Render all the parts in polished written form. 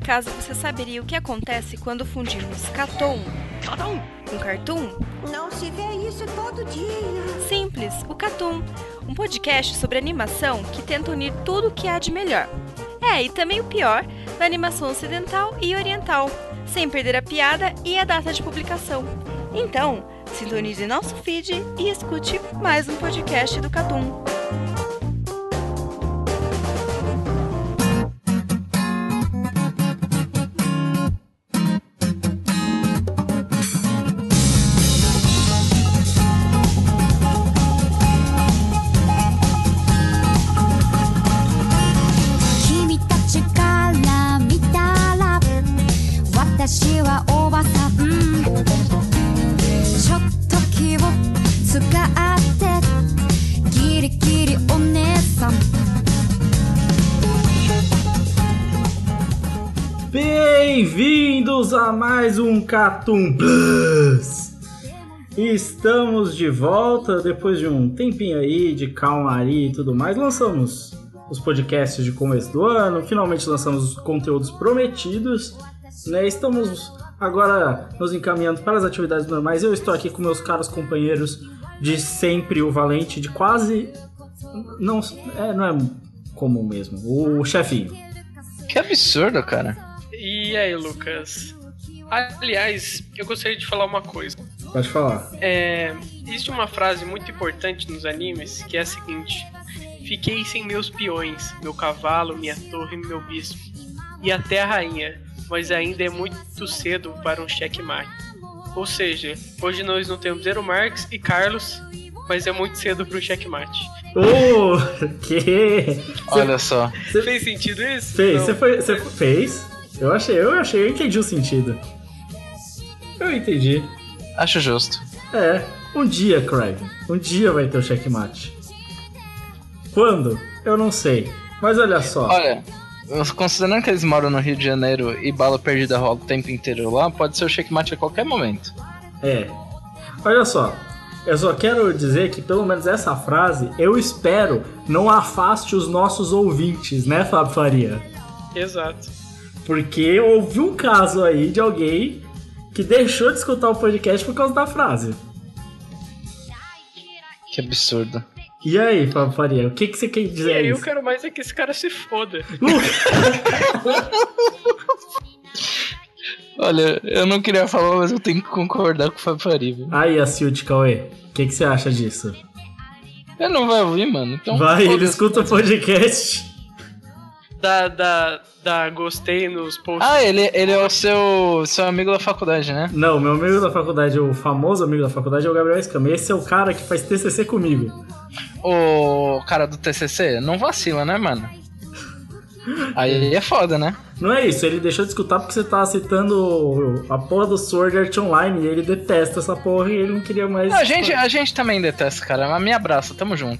acaso você saberia o que acontece quando fundimos Caton com Cartoon? Não se vê isso todo dia. Simples, o Caton, um podcast sobre animação que tenta unir tudo o que há de melhor. E também o pior da animação ocidental e oriental, sem perder a piada e a data de publicação. Então, sintonize nosso feed e escute mais um podcast do Caton. Bem-vindos a mais um Catum Plus! Estamos de volta depois de um tempinho aí de calmaria e tudo mais. Lançamos os podcasts de começo do ano, finalmente lançamos os conteúdos prometidos, né? Estamos agora nos encaminhando para as atividades normais. Eu estou aqui com meus caros companheiros de sempre, o Valente, de quase... Não é comum mesmo, o Chefinho. Que absurdo, cara. E aí, Lucas? Aliás, eu gostaria de falar uma coisa. Pode falar. Existe uma frase muito importante nos animes que é a seguinte: fiquei sem meus peões, meu cavalo, minha torre, meu bispo e até a rainha, mas ainda é muito cedo para um checkmate. Ou seja, hoje nós não temos Zero Marx e Carlos, mas é muito cedo para um checkmate. Que? Olha só. Fez sentido isso? Fez. Você fez? Eu entendi o sentido. Eu entendi. Acho justo. Um dia, Craig. Um dia vai ter o checkmate. Quando? Eu não sei. Mas olha só. Olha, considerando que eles moram no Rio de Janeiro e bala perdida rola o tempo inteiro lá, pode ser o checkmate a qualquer momento. Olha só. Eu só quero dizer que pelo menos essa frase, eu espero, não afaste os nossos ouvintes, né, Fábio Faria? Exato. Porque houve um caso aí de alguém que deixou de escutar o podcast por causa da frase. Que absurdo. E aí, Fábio Faria, o que você quer dizer aí? Eu quero mais é que esse cara se foda. Olha, eu não queria falar, mas eu tenho que concordar com o Fábio Faria. Viu? Aí, Aciute Cauê, o que você acha disso? Ele não vai ouvir, mano. Então, vai, ele escuta o podcast. Gostei nos posts. Ele é o seu amigo da faculdade, né? Não, meu amigo da faculdade, o famoso amigo da faculdade é o Gabriel Escama. Esse é o cara que faz TCC comigo. O cara do TCC? Não vacila, né, mano? Aí é foda, né? Não é isso, ele deixou de escutar porque você tá citando a porra do Sword Art Online e ele detesta essa porra e ele não queria mais... Não, a gente também detesta, cara, mas me abraça, tamo junto.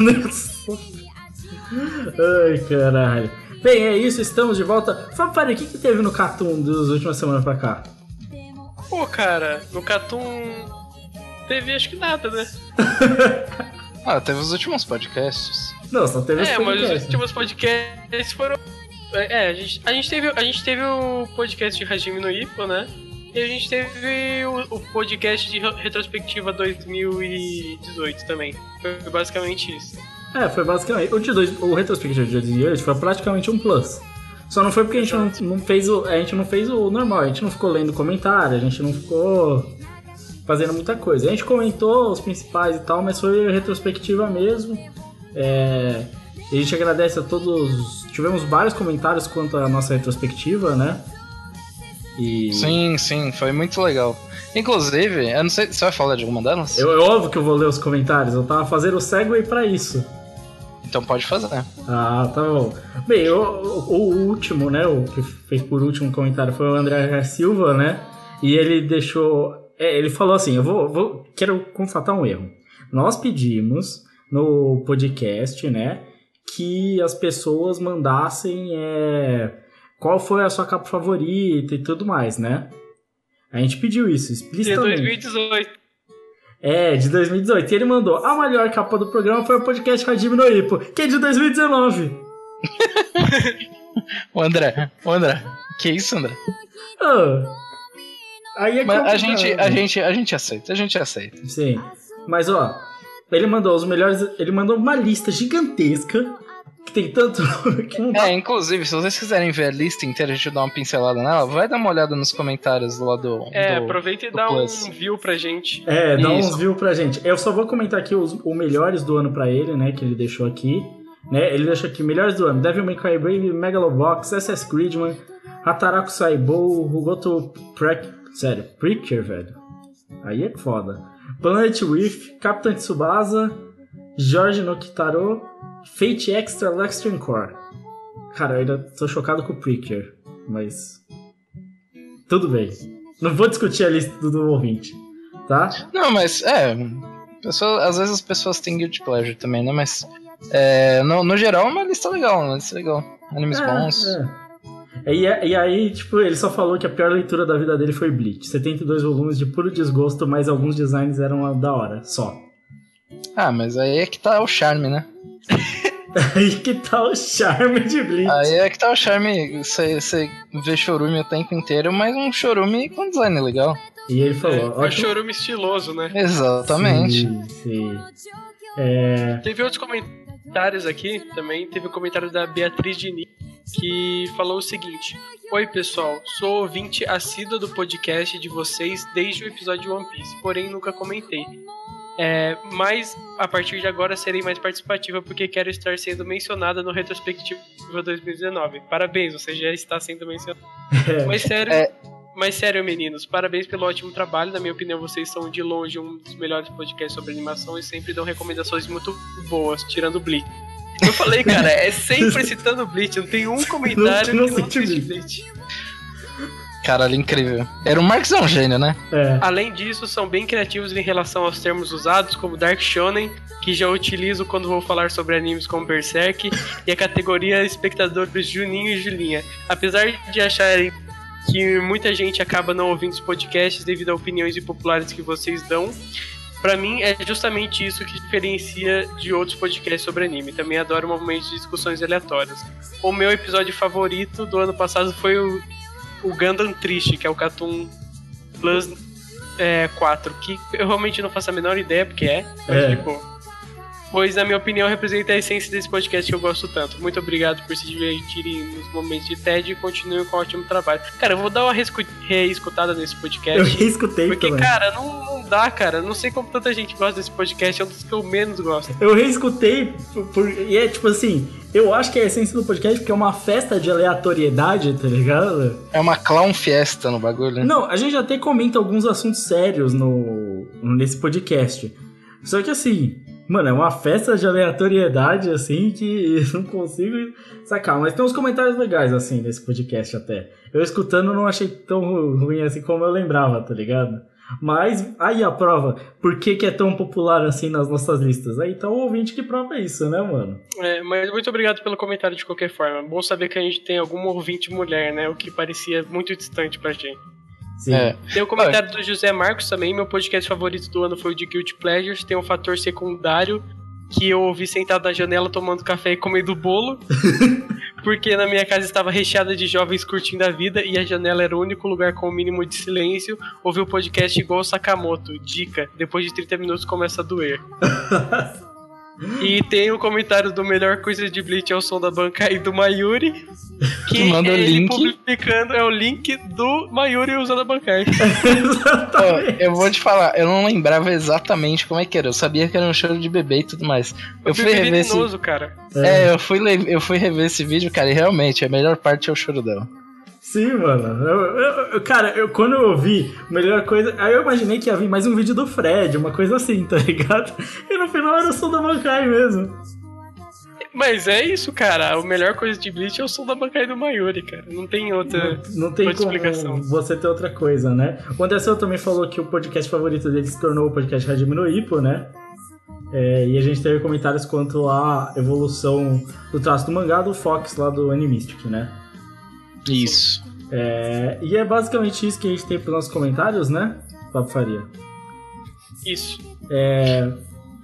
Ai, caralho. Bem, é isso, estamos de volta. Fábio, o que teve no Catum das últimas semanas pra cá? Pô, cara, no Catum teve acho que nada, né? Teve os últimos podcasts. Não, só teve os podcasts. Mas os últimos podcasts foram... A gente teve o podcast de Hajime no Ippo, né? E a gente teve o podcast de retrospectiva 2018 também. Foi basicamente isso. Foi basicamente. O retrospectivo de 2018 foi praticamente um plus. Só não foi porque a gente não fez o normal, a gente não ficou lendo comentário, a gente não ficou fazendo muita coisa. A gente comentou os principais e tal, mas foi retrospectiva mesmo. A gente agradece a todos. Tivemos vários comentários quanto à nossa retrospectiva, né? Sim, foi muito legal. Inclusive, eu não sei, você vai falar de alguma delas? É óbvio que eu vou ler os comentários, eu tava fazendo o segue pra isso. Então pode fazer. Tá bom. Bem, o último, né, o que fez por último comentário foi o André Silva, né? E ele deixou... ele falou assim, quero constatar um erro. Nós pedimos no podcast, né, que as pessoas mandassem qual foi a sua capa favorita e tudo mais, né? A gente pediu isso explicitamente. De 2018. De 2018. E ele mandou: a melhor capa do programa foi o podcast Hajime no Ippo, que é de 2019. O André, que isso, André? Aí é Mas complicado. a gente aceita. Sim. Mas ó, ele mandou os melhores. Ele mandou uma lista gigantesca. Que tem tanto que não dá. Inclusive, se vocês quiserem ver a lista inteira, a gente dá uma pincelada nela, vai dar uma olhada nos comentários lá do. Aproveita e dá Plus. um view pra gente. Dá Isso. uns views pra gente. Eu só vou comentar aqui os melhores do ano pra ele, né? Que ele deixou aqui. Né? Ele deixou aqui melhores do ano: Devil May Cry Brave, Megalobox, SS Gridman, Hataraku Saibou, Rugoto Preacher, velho. Aí é foda. Planet Rift, Captain Tsubasa, Jorge no Kitaro, Fate Extra Lextron Core. Cara, eu ainda tô chocado com o Preacher, mas tudo bem. Não vou discutir a lista do ouvinte, tá? Não, mas às vezes as pessoas têm guilty pleasure também, né? Mas no geral é uma lista legal, Animes bons. E aí, tipo, ele só falou que a pior leitura da vida dele foi Bleach. 72 volumes de puro desgosto, mas alguns designs eram da hora, só. Mas aí é que tá o charme, né? Aí que tá o charme de Bleach. Aí é que tá o charme, você vê chorume o tempo inteiro, mas um chorume com design legal. E ele falou... É um chorume estiloso, né? Exatamente. Sim. Teve outros comentários aqui também. Teve o comentário da Beatriz Diniz, que falou o seguinte: Oi pessoal, sou ouvinte assíduo do podcast de vocês desde o episódio de One Piece, porém nunca comentei. Mas a partir de agora serei mais participativa porque quero estar sendo mencionada no Retrospectiva 2019. Parabéns, você já está sendo mencionada. Mas sério, meninos, parabéns pelo ótimo trabalho. Na minha opinião, vocês são de longe um dos melhores podcasts sobre animação e sempre dão recomendações muito boas, tirando o Bleach. Eu falei, cara, é sempre citando o Bleach, não tem um comentário que não cite Bleach. Caralho, incrível. Era o Marx é um gênio, né? Além disso, são bem criativos em relação aos termos usados, como Dark Shonen, que já utilizo quando vou falar sobre animes como Berserk, e a categoria espectadores Juninho e Julinha. Apesar de acharem que muita gente acaba não ouvindo os podcasts devido a opiniões impopulares que vocês dão, pra mim é justamente isso que diferencia de outros podcasts sobre anime. Também adoro momentos de discussões aleatórias. O meu episódio favorito do ano passado foi o Gundam Triste, que é o Cartoon Plus 4, que eu realmente não faço a menor ideia porque mas pois na minha opinião representa a essência desse podcast que eu gosto tanto. Muito obrigado por se divertirem nos momentos de TED e continuem com um ótimo trabalho. Cara, eu vou dar uma reescutada nesse podcast. Eu reescutei porque, também. Cara, não dá, cara. Não sei como tanta gente gosta desse podcast, é um dos que eu menos gosto. Eu reescutei e é tipo assim, eu acho que é a essência do podcast porque é uma festa de aleatoriedade, tá ligado? É uma clown fiesta no bagulho. Não, a gente até comenta alguns assuntos sérios nesse podcast. Só que assim, mano, é uma festa de aleatoriedade, assim, que eu não consigo sacar. Mas tem uns comentários legais, assim, nesse podcast até. Eu escutando não achei tão ruim assim como eu lembrava, tá ligado? Mas aí a prova, por que é tão popular assim nas nossas listas? Aí tá o ouvinte que prova isso, né, mano? Mas muito obrigado pelo comentário de qualquer forma. Bom saber que a gente tem alguma ouvinte mulher, né? O que parecia muito distante pra gente. Sim. Tem o comentário do José Marcos também. Meu podcast favorito do ano foi o de Guilty Pleasures. Tem um fator secundário que eu ouvi sentado na janela tomando café e comendo bolo. Porque na minha casa estava recheada de jovens curtindo a vida e a janela era o único lugar com o mínimo de silêncio. Ouvi o podcast igual o Sakamoto. Dica: depois de 30 minutos começa a doer. E tem o comentário do Melhor Coisa de Bleach é o som da Bankai do Mayuri, que manda o link. publicando o link do Mayuri usando a Bankai. Eu vou te falar, eu não lembrava exatamente como é que era. Eu sabia que era um choro de bebê e tudo mais. Eu fui rever esse... cara. Eu fui rever esse vídeo, cara, e realmente a melhor parte é o choro dela. Sim, mano. Cara, quando eu ouvi a melhor coisa, aí eu imaginei que ia vir mais um vídeo do Fred, uma coisa assim, tá ligado? E no final era o som da Bankai mesmo. Mas é isso, cara. A melhor coisa de Bleach é o som da Bankai do Mayuri, cara. Não tem outra, não tem outra como explicação. Você ter outra coisa, né? O Anderson também falou que o podcast favorito dele se tornou o podcast Hajime no Ippo, né? E a gente teve comentários quanto à evolução do traço do mangá do Fox lá do Animistic, né? Isso. E é basicamente isso que a gente tem para os nossos comentários, né, Papo Faria? Isso.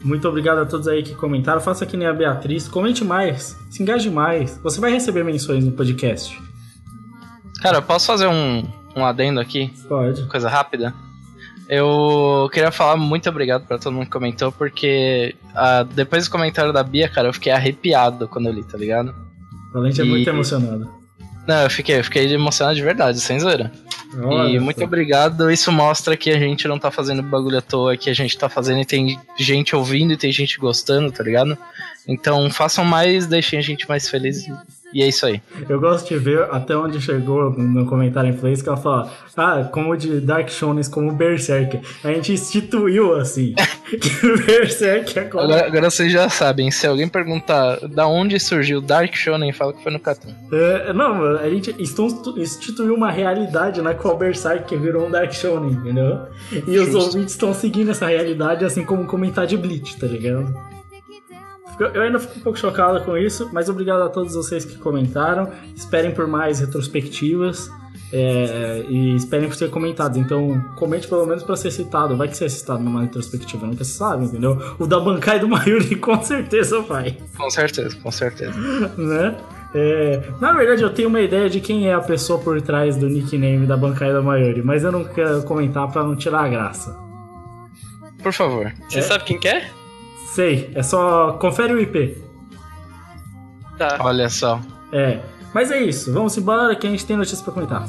Muito obrigado a todos aí que comentaram. Faça que nem a Beatriz. Comente mais. Se engaje mais. Você vai receber menções no podcast. Cara, eu posso fazer um adendo aqui? Pode. Coisa rápida. Eu queria falar muito obrigado pra todo mundo que comentou, porque depois do comentário da Bia, cara, eu fiquei arrepiado quando eu li, tá ligado? O Valente é muito emocionado. Não, eu fiquei emocionado de verdade, sem zoeira. Olha, e muito obrigado, isso mostra que a gente não tá fazendo bagulho à toa, que a gente tá fazendo e tem gente ouvindo e tem gente gostando, tá ligado? Então façam mais, deixem a gente mais feliz. E é isso aí. Eu gosto de ver até onde chegou no comentário em inglês, que ela fala, como de Dark Shonen, como Berserk. A gente instituiu, assim, que o Berserk agora vocês já sabem, se alguém perguntar da onde surgiu Dark Shonen, fala que foi no Cartoon. Não, a gente instituiu uma realidade na qual Berserk virou um Dark Shonen, entendeu? E os ouvintes estão seguindo essa realidade, assim como comentar de Bleach, tá ligado? Eu ainda fico um pouco chocado com isso, mas obrigado a todos vocês que comentaram. Esperem por mais retrospectivas e esperem por ser comentados. Então, comente pelo menos pra ser citado. Vai que ser citado numa retrospectiva, nunca se sabe, entendeu? O da Bankai do Mayuri com certeza vai. Com certeza. Né? Na verdade, eu tenho uma ideia de quem é a pessoa por trás do nickname da Bankai do Mayuri, mas eu não quero comentar pra não tirar a graça. Por favor. Você sabe quem que é? Sei, é só confere o IP. Tá. Olha só. Mas é isso, vamos embora que a gente tem notícias pra comentar.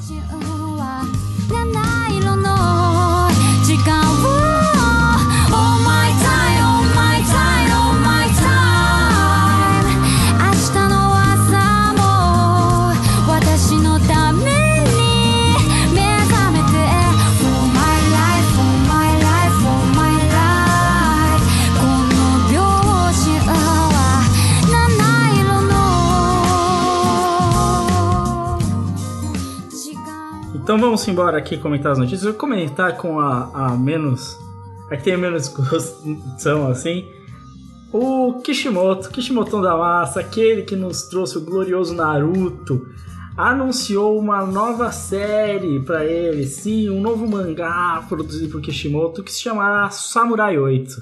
Então vamos embora aqui comentar as notícias. Eu vou comentar com a menos... a que tem menos discussão, assim. O Kishimoto da Massa, aquele que nos trouxe o glorioso Naruto, anunciou uma nova série pra ele. Sim, um novo mangá produzido por Kishimoto que se chamará Samurai 8.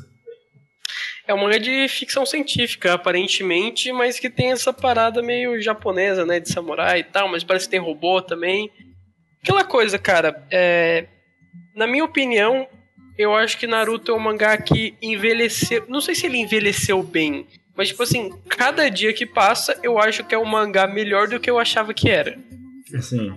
É um mangá de ficção científica, aparentemente, mas que tem essa parada meio japonesa, né? De samurai e tal, mas parece que tem robô também. Aquela coisa, cara, na minha opinião, eu acho que Naruto é um mangá que envelheceu... Não sei se ele envelheceu bem, mas, tipo assim, cada dia que passa, eu acho que é um mangá melhor do que eu achava que era. Sim.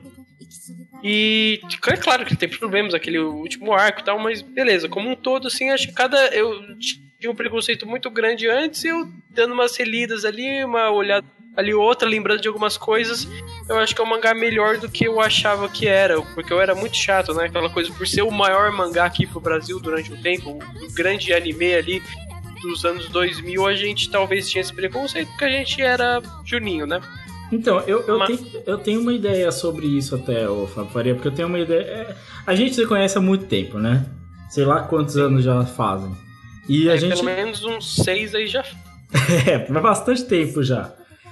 E é claro que tem problemas, aquele último arco e tal, mas beleza, como um todo, assim, acho que eu tinha um preconceito muito grande antes, eu dando umas relidas ali, uma olhada ali outra, lembrando de algumas coisas, eu acho que é um mangá melhor do que eu achava que era, porque eu era muito chato, né, aquela coisa, por ser o maior mangá aqui pro Brasil durante um tempo, o grande anime ali dos anos 2000, a gente talvez tinha esse preconceito, porque a gente era juninho, né? Então, eu tenho uma ideia sobre isso até, ô Fábio Faria, porque eu tenho uma ideia... A gente se conhece há muito tempo, né? Sei lá quantos anos já fazem. E a gente... Pelo menos uns 6 aí já... faz bastante tempo já.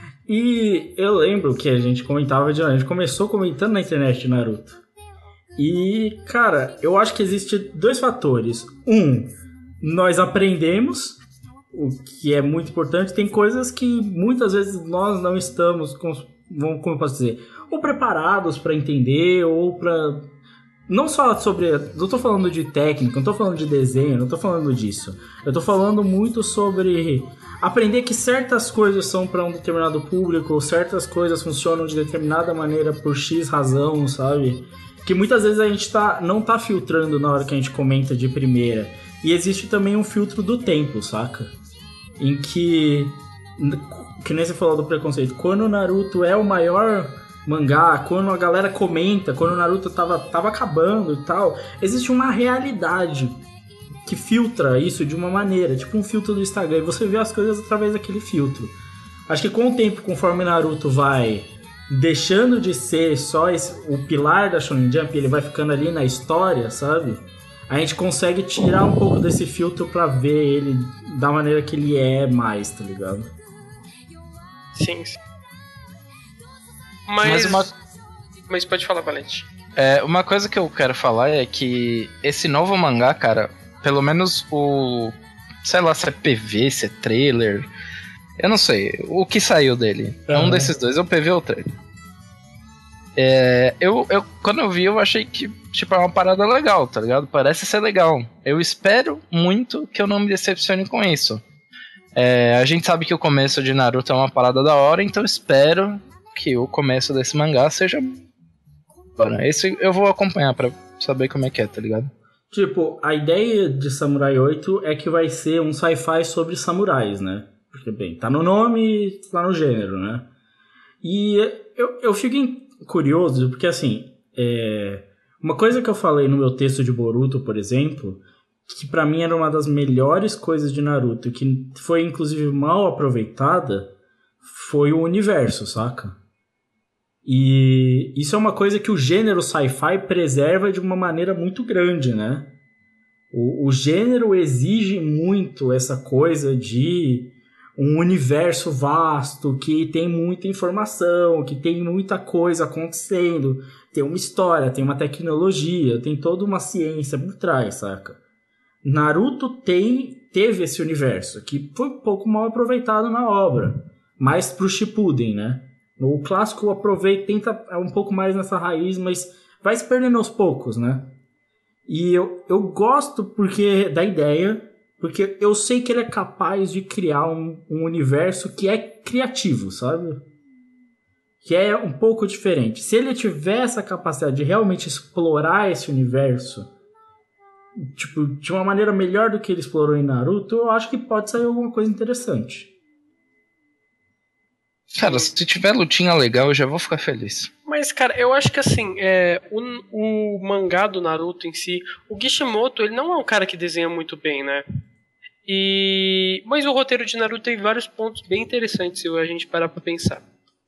E eu lembro que a gente começou comentando na internet de Naruto. E, cara, eu acho que existe dois fatores. Nós aprendemos, o que é muito importante. Tem coisas que muitas vezes nós não estamos, como eu posso dizer, ou preparados para entender, ou para... Não só sobre... Não tô falando de técnica, não tô falando de desenho, não tô falando disso. Eu tô falando muito sobre... aprender que certas coisas são para um determinado público, certas coisas funcionam de determinada maneira por X razão, sabe? Que muitas vezes a gente não tá filtrando na hora que a gente comenta de primeira. E existe também um filtro do tempo, saca? Em que nem você falou do preconceito, quando o Naruto é o maior mangá, quando a galera comenta, quando o Naruto tava acabando e tal, existe uma realidade que filtra isso de uma maneira, tipo um filtro do Instagram, e você vê as coisas através daquele filtro. Acho que com o tempo, conforme Naruto vai deixando de ser só o pilar da Shonen Jump, ele vai ficando ali na história, sabe? A gente consegue tirar um pouco desse filtro pra ver ele da maneira que ele é mais, tá ligado? Sim. Mas pode falar, Valente. Uma coisa que eu quero falar é que esse novo mangá, cara, pelo menos sei lá se é PV, se é trailer. Eu não sei. O que saiu dele? É um desses dois, é o PV ou o trailer. Quando eu vi, eu achei que tipo, é uma parada legal, tá ligado? Parece ser legal. Eu espero muito que eu não me decepcione com isso. A gente sabe que o começo de Naruto é uma parada da hora, então eu espero que o começo desse mangá seja... Esse eu vou acompanhar pra saber como é que é, tá ligado? Tipo, a ideia de Samurai 8 é que vai ser um sci-fi sobre samurais, né? Porque, bem, tá no nome e tá no gênero, né? E eu fico curioso, porque, assim, uma coisa que eu falei no meu texto de Boruto, por exemplo, que pra mim era uma das melhores coisas de Naruto, que foi, inclusive, mal aproveitada, foi o universo, saca? E isso é uma coisa que o gênero sci-fi preserva de uma maneira muito grande, né? O gênero exige muito essa coisa de um universo vasto, que tem muita informação, que tem muita coisa acontecendo, tem uma história, tem uma tecnologia, tem toda uma ciência por trás, saca? Naruto teve esse universo, que foi um pouco mal aproveitado na obra, mais pro Shippuden, né? O clássico aproveita, tenta um pouco mais nessa raiz, mas vai se perdendo aos poucos, né? E eu gosto da ideia, porque eu sei que ele é capaz de criar um universo que é criativo, sabe? Que é um pouco diferente. Se ele tiver essa capacidade de realmente explorar esse universo, tipo, de uma maneira melhor do que ele explorou em Naruto, eu acho que pode sair alguma coisa interessante. Cara, se tiver lutinha legal, eu já vou ficar feliz. Mas, cara, eu acho que assim, o mangá do Naruto em si, o Kishimoto, ele não é um cara que desenha muito bem, né? Mas o roteiro de Naruto tem vários pontos bem interessantes se a gente parar pra pensar.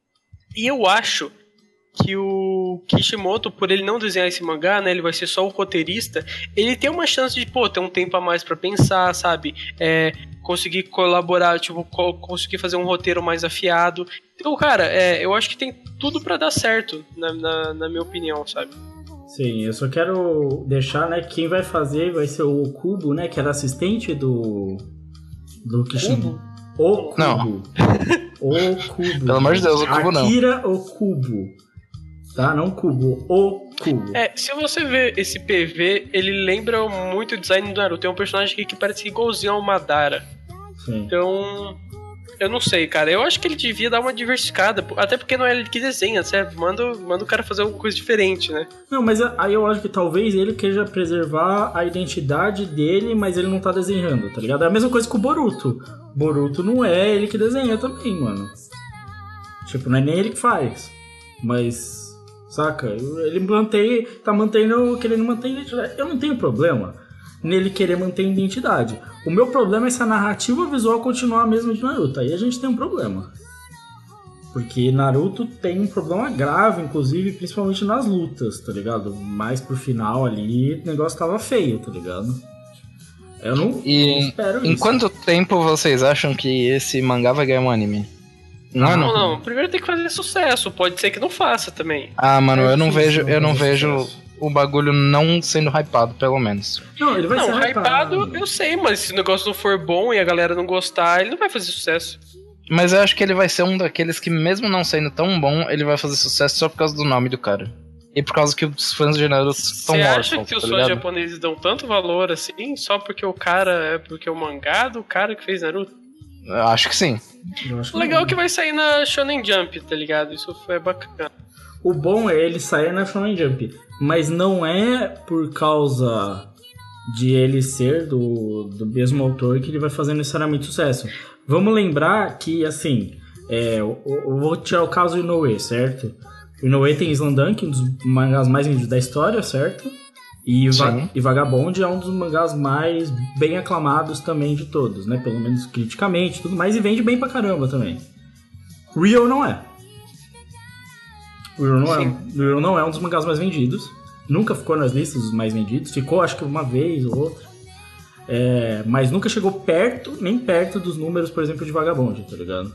E eu acho que o Kishimoto, por ele não desenhar esse mangá, né, ele vai ser só o roteirista, ele tem uma chance de, ter um tempo a mais pra pensar, sabe? Conseguir colaborar, tipo, conseguir fazer um roteiro mais afiado. Então, cara, eu acho que tem tudo pra dar certo, na minha opinião, sabe? Sim, eu só quero deixar, né, quem vai fazer vai ser o Kubo, né, que era assistente do Kishimoto. O Kubo. Não. O Kubo. Pelo amor de Deus, o Kubo não. Akira Okubo. Tá? Não Kubo, o Kubo. Se você ver esse PV, ele lembra muito o design do Naruto. Tem um personagem aqui que parece igualzinho ao Madara. Sim. Então, eu não sei, cara. Eu acho que ele devia dar uma diversificada. Até porque não é ele que desenha, certo? Manda o cara fazer alguma coisa diferente, né? Não, mas aí eu acho que talvez ele queira preservar a identidade dele, mas ele não tá desenhando, tá ligado? É a mesma coisa com o Boruto. Boruto não é ele que desenha também, mano. Tipo, não é nem ele que faz. Mas... saca? Ele tá mantendo, querendo manter a identidade. Eu não tenho problema nele querer manter a identidade. O meu problema é se a narrativa visual continuar a mesma de Naruto. Aí a gente tem um problema. Porque Naruto tem um problema grave, inclusive, principalmente nas lutas, tá ligado? Mais pro final ali, o negócio tava feio, tá ligado? Eu não espero isso. Em quanto tempo vocês acham que esse mangá vai ganhar um anime? Não. Primeiro tem que fazer sucesso. Pode ser que não faça também. Ah, mano, eu não vejo o bagulho não sendo hypado, pelo menos. Não, ele vai ser hypado, eu sei, mas se o negócio não for bom e a galera não gostar, ele não vai fazer sucesso. Mas eu acho que ele vai ser um daqueles que, mesmo não sendo tão bom, ele vai fazer sucesso só por causa do nome do cara. E por causa que os fãs de Naruto estão mortos. Você acha que os fãs japoneses dão tanto valor assim, só porque porque o mangá do cara que fez Naruto? Eu acho que sim. Legal que vai sair na Shonen Jump, tá ligado? Isso foi bacana. O bom é ele sair na Shonen Jump, mas não é por causa de ele ser do mesmo autor que ele vai fazer necessariamente sucesso. Vamos lembrar que, assim, eu vou tirar o caso do Inoue, certo? O Inoue tem Slam-Dunk, um dos mangás mais vendidos da história, certo? E Vagabond é um dos mangás mais bem aclamados também de todos, né? Pelo menos criticamente e tudo mais, e vende bem pra caramba também. Real não é. Real não é um dos mangás mais vendidos. Nunca ficou nas listas dos mais vendidos. Ficou, acho que uma vez ou outra. Mas nunca chegou nem perto dos números, por exemplo, de Vagabond, tá ligado?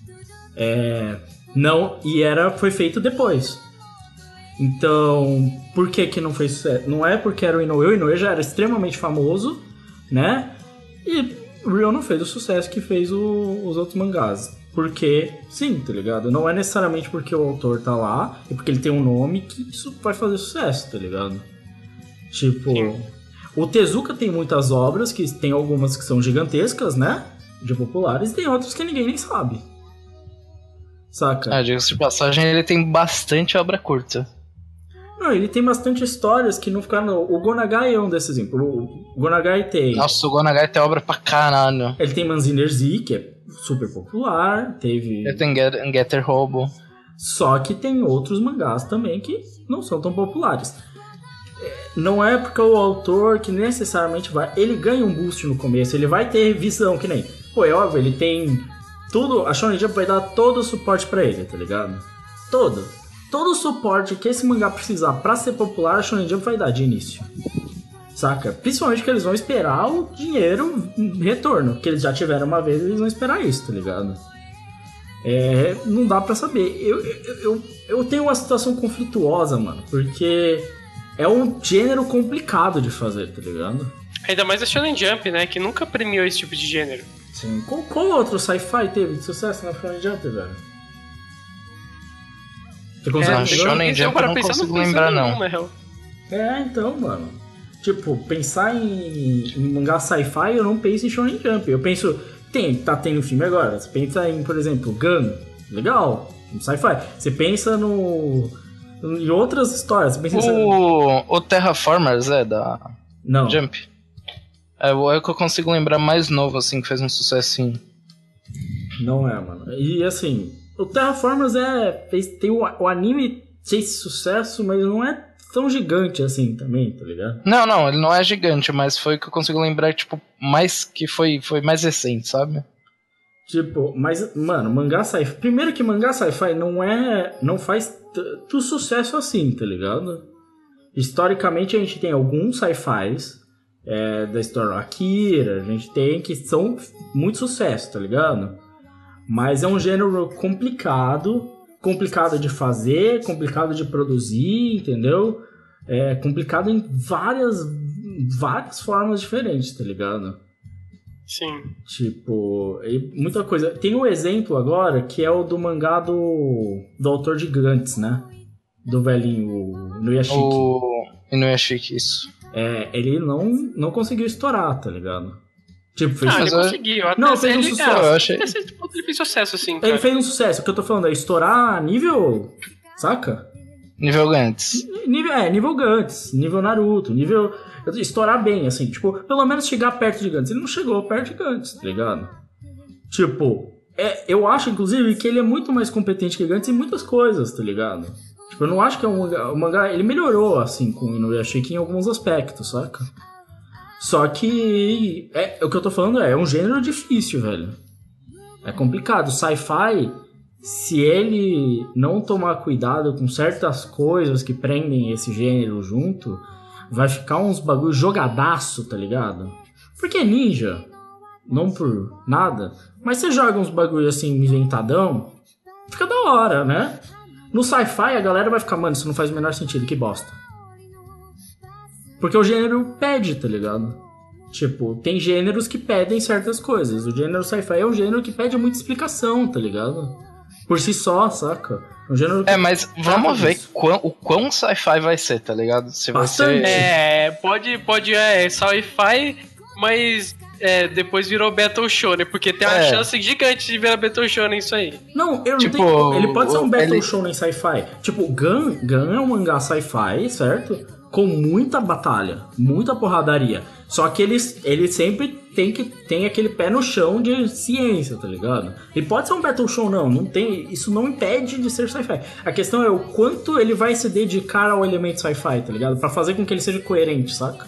Não, foi feito depois. Então, por que não fez sucesso? Não é porque era o Inoue já era extremamente famoso, né? E Ryo não fez o sucesso que fez os outros mangás. Porque, sim, tá ligado? Não é necessariamente porque o autor tá lá e porque ele tem um nome que isso vai fazer sucesso, tá ligado? Tipo, sim. O Tezuka tem muitas obras, que tem algumas que são gigantescas, né? De populares, e tem outras que ninguém nem sabe. Saca? Diga-se de passagem, ele tem bastante obra curta. Não, ele tem bastante histórias que não ficaram... O Gonagai é um desses exemplos. O Gonagai tem... Nossa, o Gonagai tem obra pra caralho. Ele tem Manziner Z, que é super popular. Teve... Ele tem Getter Hobo. Só que tem outros mangás também que não são tão populares. Não é porque o autor que necessariamente vai... Ele ganha um boost no começo, ele vai ter visão, que nem... Pô, é óbvio, ele tem tudo... A Shonen Jump vai dar todo o suporte pra ele, tá ligado? Todo o suporte que esse mangá precisar pra ser popular, a Shonen Jump vai dar de início. Saca? Principalmente que eles vão esperar o dinheiro retorno, que eles já tiveram uma vez, eles vão esperar isso, tá ligado? Não dá pra saber. Eu tenho uma situação conflituosa, mano, porque é um gênero complicado de fazer, tá ligado? Ainda mais a Shonen Jump, né, que nunca premiou esse tipo de gênero. Sim. Qual outro sci-fi teve de sucesso na Shonen Jump, velho? Você consegue Shonen Jump eu não consigo lembrar, não. Então, mano. Tipo, pensar em mangá sci-fi, eu não penso em Shonen Jump. Eu penso... Tá tendo filme agora. Você pensa em, por exemplo, Gun. Legal. Sci-fi. Você pensa em outras histórias. Você pensa o Terraformers da não. Jump. É o que eu consigo lembrar mais novo, assim, que fez um sucessinho. Não é, mano. E, assim... O Terraformers tem o anime fez sucesso, mas não é tão gigante assim também, tá ligado? Não, ele não é gigante, mas foi o que eu consigo lembrar, tipo, mais que foi mais recente, sabe? Tipo, mas, mano, mangá sci-fi... Primeiro que mangá sci-fi não faz tanto sucesso assim, tá ligado? Historicamente a gente tem alguns sci-fis da história Akira, a gente tem que são muito sucesso, tá ligado? Mas é um gênero complicado de fazer, complicado de produzir, entendeu? É complicado em várias formas diferentes, tá ligado? Sim. Tipo, muita coisa. Tem um exemplo agora que é o do mangá do autor de Gantz, né? Do velhinho, Inuyashiki. O Inuyashiki, isso. Ele não conseguiu estourar, tá ligado? Tipo, fez ele conseguiu. Não, fez um sucesso. Eu achei... Ele fez sucesso, assim, cara. Ele fez um sucesso. O que eu tô falando é estourar a nível... Saca? Nível Gantz. Nível Gantz. Nível Naruto. Nível... Estourar bem, assim. Tipo, pelo menos chegar perto de Gantz. Ele não chegou perto de Gantz, tá ligado? Tipo... eu acho, inclusive, que ele é muito mais competente que Gantz em muitas coisas, tá ligado? Tipo, eu não acho que é um mangá... Ele melhorou, assim, com o Inuyashiki em alguns aspectos, saca? Só que o que eu tô falando é um gênero difícil, velho. É complicado. Sci-fi, se ele não tomar cuidado com certas coisas que prendem esse gênero junto, vai ficar uns bagulho jogadaço, tá ligado? Porque é ninja, não por nada, mas você joga uns bagulho assim inventadão, fica da hora, né? No sci-fi a galera vai ficar, mano, isso não faz o menor sentido, que bosta. Porque o gênero pede, tá ligado? Tipo, tem gêneros que pedem certas coisas. O gênero sci-fi é um gênero que pede muita explicação, tá ligado? Por si só, saca? É um gênero que... mas vamos ver o quão sci-fi vai ser, tá ligado? Se vai ser... Pode sci-fi, mas depois virou Battle Shonen, porque tem uma chance gigante de virar Battle Shonen isso aí. Não, eu não tenho... Ele pode ser um Battle Shonen sci-fi. Tipo, Gun é um mangá sci-fi, certo? Com muita batalha, muita porradaria. Só que ele sempre tem aquele pé no chão de ciência, tá ligado? Ele pode ser um Battle Show, não tem. Isso não impede de ser sci-fi. A questão é o quanto ele vai se dedicar ao elemento sci-fi, tá ligado? Pra fazer com que ele seja coerente, saca?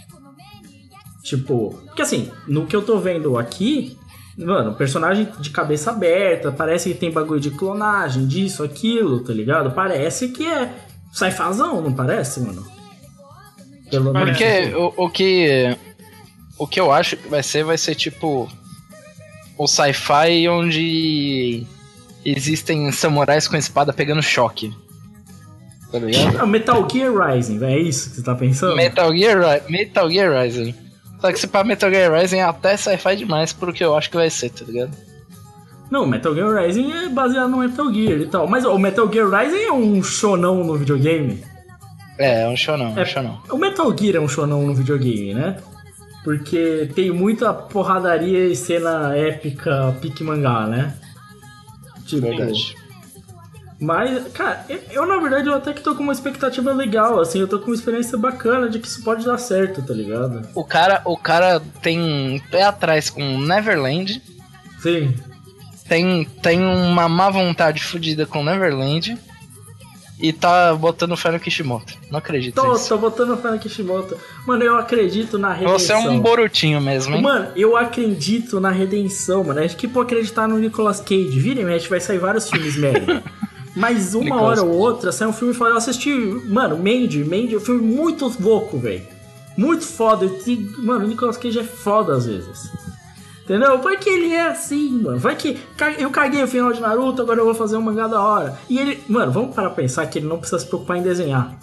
Tipo, porque assim, no que eu tô vendo aqui, mano, personagem de cabeça aberta, parece que tem bagulho de clonagem, disso, aquilo, tá ligado? Parece que é sci-fazão, não parece, mano? Porque o que eu acho que vai ser tipo o sci-fi onde existem samurais com espada pegando choque. Tá ligado? Metal Gear Rising, é isso que você tá pensando? Metal Gear Rising. Só que se pá Metal Gear Rising até sci-fi demais pro que eu acho que vai ser, tá ligado? Não, Metal Gear Rising é baseado no Metal Gear e tal. Mas o Metal Gear Rising é um shonão no videogame? É um shonão, um shonão. O Metal Gear é um shonão no videogame, né? Porque tem muita porradaria e cena épica pique mangá, né? Tipo... Verdade. Mas, cara, eu na verdade eu até que tô com uma expectativa legal, assim, eu tô com uma experiência bacana de que isso pode dar certo, tá ligado? O cara tem um pé atrás com Neverland, Sim. tem uma má vontade fodida com Neverland e tá botando fé no Kishimoto. Não acredito nisso. Tô botando fé no Kishimoto. Mano, eu acredito na redenção. Você é um Borutinho mesmo, hein? Mano, eu acredito na redenção, mano. Acho que pô acreditar no Nicolas Cage. Vira e mexe, vai sair vários filmes merda. Mas uma hora ou outra sai um filme e fala, eu assisti, mano, Mandy é um filme muito louco, velho. Muito foda. Mano, o Nicolas Cage é foda às vezes. Entendeu? Vai que ele é assim, mano. Vai que eu caguei o final de Naruto, agora eu vou fazer um mangá da hora. E ele, mano, vamos parar pra pensar que ele não precisa se preocupar em desenhar.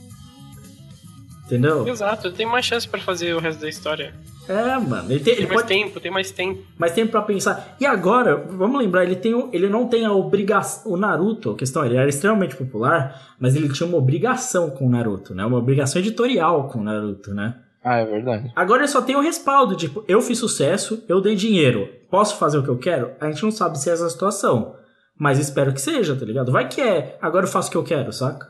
Entendeu? Exato, ele tem mais chance pra fazer o resto da história. É, mano. Ele Tem mais tempo. Mais tempo pra pensar. E agora, vamos lembrar, ele não tem a obrigação... O Naruto, a questão, ele era extremamente popular, mas ele tinha uma obrigação com o Naruto, né? Uma obrigação editorial com o Naruto, né? Ah, é verdade. Agora ele só tem o respaldo, tipo, eu fiz sucesso, eu dei dinheiro, posso fazer o que eu quero? A gente não sabe se é essa a situação, mas espero que seja, tá ligado? Vai que é, agora eu faço o que eu quero, saca?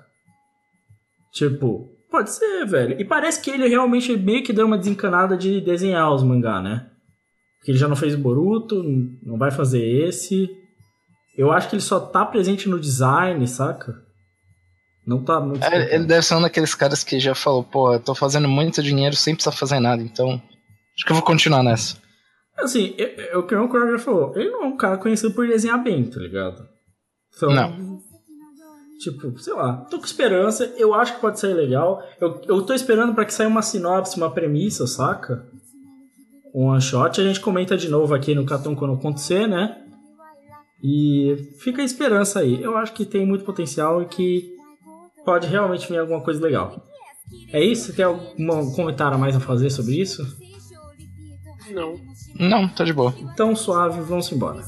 Tipo... Pode ser, velho. E parece que ele realmente meio que deu uma desencanada de desenhar os mangá, né? Porque ele já não fez Boruto, não vai fazer esse. Eu acho que ele só tá presente no design, saca? Não tá muito... Ele deve ser um daqueles caras que já falou, pô, eu tô fazendo muito dinheiro sem precisar fazer nada, então acho que eu vou continuar nessa. Assim, o que o Crow já falou, ele não é um cara conhecido por desenhar bem, tá ligado? Então, não. Tipo, sei lá, tô com esperança, eu acho que pode sair legal. Eu tô esperando pra que saia uma sinopse, uma premissa, saca? Um one shot, a gente comenta de novo aqui no Catum quando acontecer, né? E fica a esperança aí. Eu acho que tem muito potencial e que pode realmente vir alguma coisa legal. É isso? Tem algum comentário a mais a fazer sobre isso? Não, tá de boa. Então suave, vamos embora.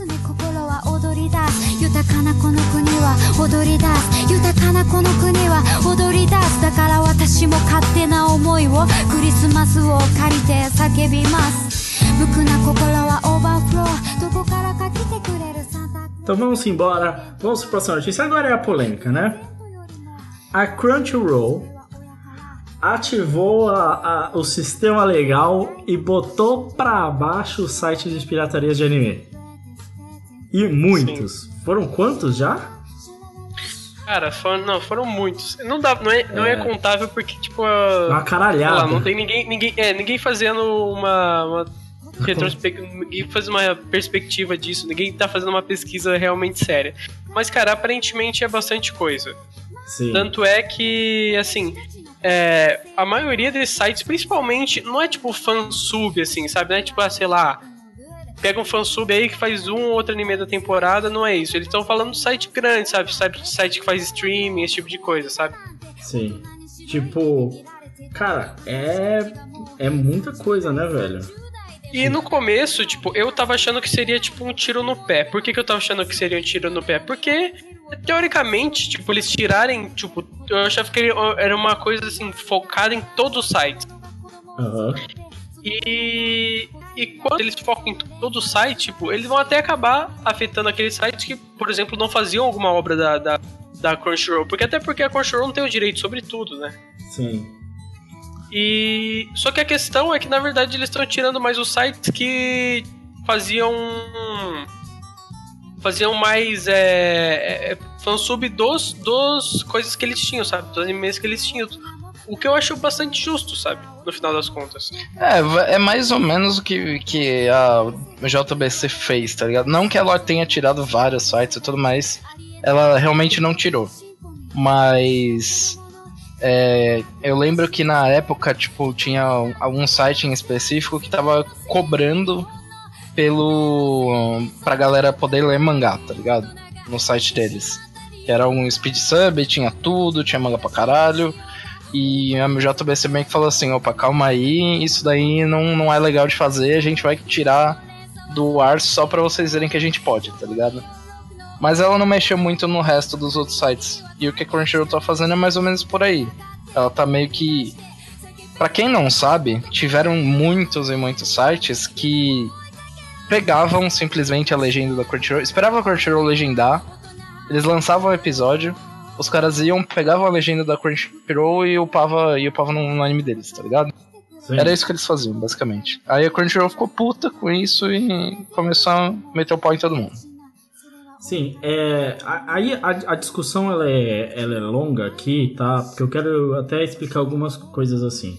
Então vamos embora. Vamos para a próxima notícia. Agora é a polêmica, né? A Crunchyroll ativou o sistema legal e botou pra baixo os sites de pirataria de anime. E muitos. Sim. Foram quantos já? Cara, foram muitos. Não é contável porque, tipo... Uma caralhada. Lá, não tem ninguém fazendo uma ninguém faz uma perspectiva disso. Ninguém tá fazendo uma pesquisa realmente séria. Mas, cara, aparentemente é bastante coisa. Sim. Tanto é que, assim... a maioria desses sites, principalmente, não é tipo fansub, assim, sabe? Não é tipo, sei lá, pega um fansub aí que faz um ou outro anime da temporada, não é isso. Eles estão falando de site grande, sabe? Site que faz streaming, esse tipo de coisa, sabe? Sim. Tipo, cara, é muita coisa, né, velho? E no começo, tipo, eu tava achando que seria tipo um tiro no pé. Por que eu tava achando que seria um tiro no pé? Porque, teoricamente, tipo, eles tirarem, tipo, eu achava que era uma coisa, assim, focada em todo o site. Uhum. E quando eles focam em todo o site, tipo, eles vão até acabar afetando aqueles sites que, por exemplo, não faziam alguma obra da Crunchyroll. Até porque a Crunchyroll não tem o direito sobre tudo, né? Sim. Só que a questão é que, na verdade, eles estão tirando mais os sites que faziam mais fansub dos coisas que eles tinham, sabe? Dos animes que eles tinham. O que eu acho bastante justo, sabe? No final das contas. É mais ou menos o que a JBC fez, tá ligado? Não que ela tenha tirado vários sites e tudo mais, ela realmente não tirou. Mas... eu lembro que na época, tipo, tinha algum site em específico que tava cobrando pra galera poder ler mangá, tá ligado? No site deles. Que era um speed sub, tinha tudo, tinha manga pra caralho. E a JBC meio que falou assim, opa, calma aí, isso daí não é legal de fazer, a gente vai tirar do ar só pra vocês verem que a gente pode, tá ligado? Mas ela não mexeu muito no resto dos outros sites. E o que a Crunchyroll tá fazendo é mais ou menos por aí. Ela tá meio que... Pra quem não sabe, tiveram muitos e muitos sites que pegavam simplesmente a legenda da Crunchyroll, esperavam a Crunchyroll legendar, eles lançavam o episódio, os caras iam, pegavam a legenda da Crunchyroll e upavam no anime deles, tá ligado? Sim. Era isso que eles faziam, basicamente. Aí a Crunchyroll ficou puta com isso e começou a meter o pau em todo mundo. Sim, aí a discussão ela é longa aqui, tá? Porque eu quero até explicar algumas coisas assim.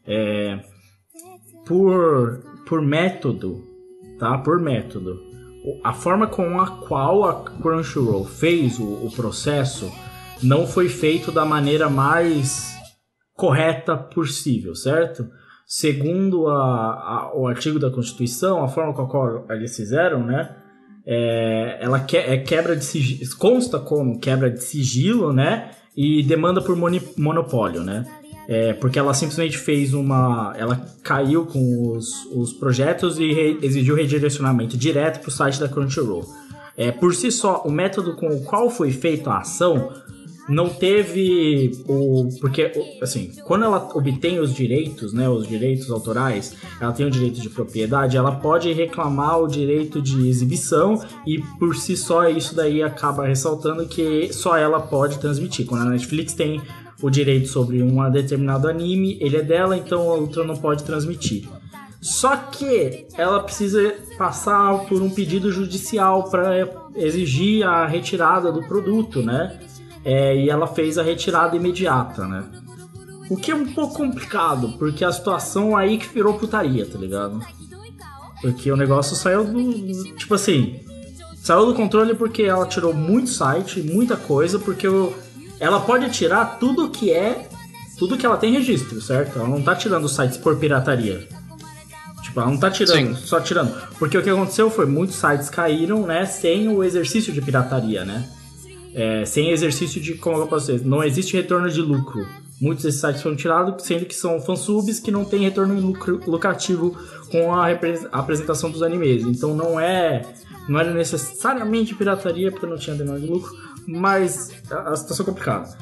Por método, tá? Por método. A forma com a qual a Crunchyroll fez o processo não foi feito da maneira mais correta possível, certo? Segundo o artigo da Constituição, a forma com a qual eles fizeram, né? Ela quebra de sigilo, consta como quebra de sigilo, né? E demanda por monopólio, né? Porque ela simplesmente ela caiu com os projetos e exigiu redirecionamento direto para o site da Crunchyroll. Por si só, o método com o qual foi feita a ação não teve porque, assim, quando ela obtém os direitos, né, os direitos autorais, ela tem o direito de propriedade, ela pode reclamar o direito de exibição e por si só isso daí acaba ressaltando que só ela pode transmitir. Quando a Netflix tem o direito sobre um determinado anime, ele é dela, então a outra não pode transmitir. Só que ela precisa passar por um pedido judicial para exigir a retirada do produto, né? E ela fez a retirada imediata, né? O que é um pouco complicado, porque a situação aí que virou putaria, tá ligado? Porque o negócio saiu do... Tipo assim, saiu do controle porque ela tirou muito site, muita coisa, porque ela pode tirar tudo que ela tem registro, certo? Ela não tá tirando os sites por pirataria. Tipo, ela não tá tirando, só tirando. Porque o que aconteceu foi, muitos sites caíram, né, sem o exercício de pirataria, né? Sem exercício de, como eu posso dizer, não existe retorno de lucro. Muitos desses sites foram tirados, sendo que são fansubs que não tem retorno lucrativo com a apresentação dos animes. Então não era necessariamente pirataria, porque não tinha demanda de lucro, mas a situação é complicada.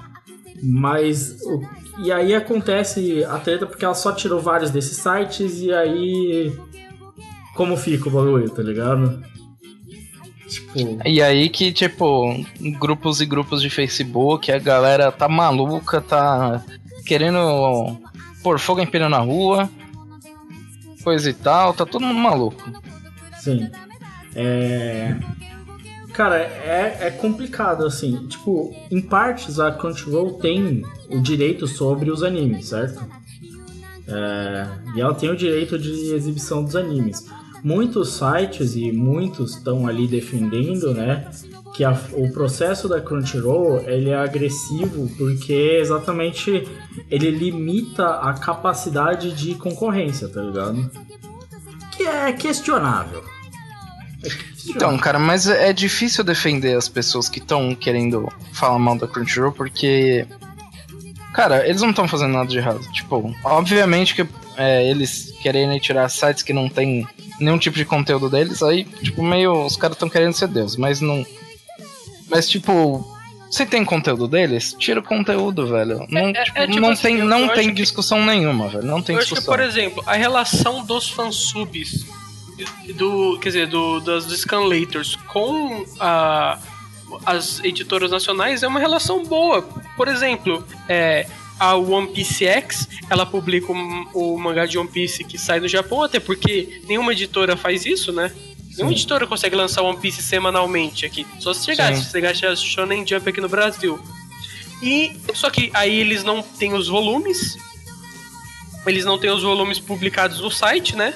E aí acontece a treta porque ela só tirou vários desses sites e aí... Como fica o bagulho, tá ligado? E aí que, tipo, grupos e grupos de Facebook, a galera tá maluca, tá querendo pôr fogo em pneu na rua, coisa e tal, tá todo mundo maluco. Sim. Cara, é complicado, assim. Tipo, em partes a Crunchyroll tem o direito sobre os animes, certo? E ela tem o direito de exibição dos animes. Muitos sites e muitos estão ali defendendo, né, que o processo da Crunchyroll ele é agressivo porque exatamente ele limita a capacidade de concorrência, tá ligado? Que é questionável. Então, cara, mas é difícil defender as pessoas que estão querendo falar mal da Crunchyroll porque, cara, eles não estão fazendo nada de errado. Tipo, obviamente que eles querem tirar sites que não tem nenhum tipo de conteúdo deles, aí, tipo, meio... Os caras estão querendo ser Deus, mas não... Mas, tipo... Se tem conteúdo deles, tira o conteúdo, velho. Não tem discussão nenhuma, velho. Não tem discussão. Acho que, por exemplo, a relação dos fansubs dos scanlators com as editoras nacionais é uma relação boa. Por exemplo, a One Piece X, ela publica o mangá de One Piece que sai no Japão, até porque nenhuma editora faz isso, né? Sim. Nenhuma editora consegue lançar One Piece semanalmente aqui. Só se chegasse a Shonen Jump aqui no Brasil. Só que aí eles não têm os volumes. Eles não têm os volumes publicados no site, né?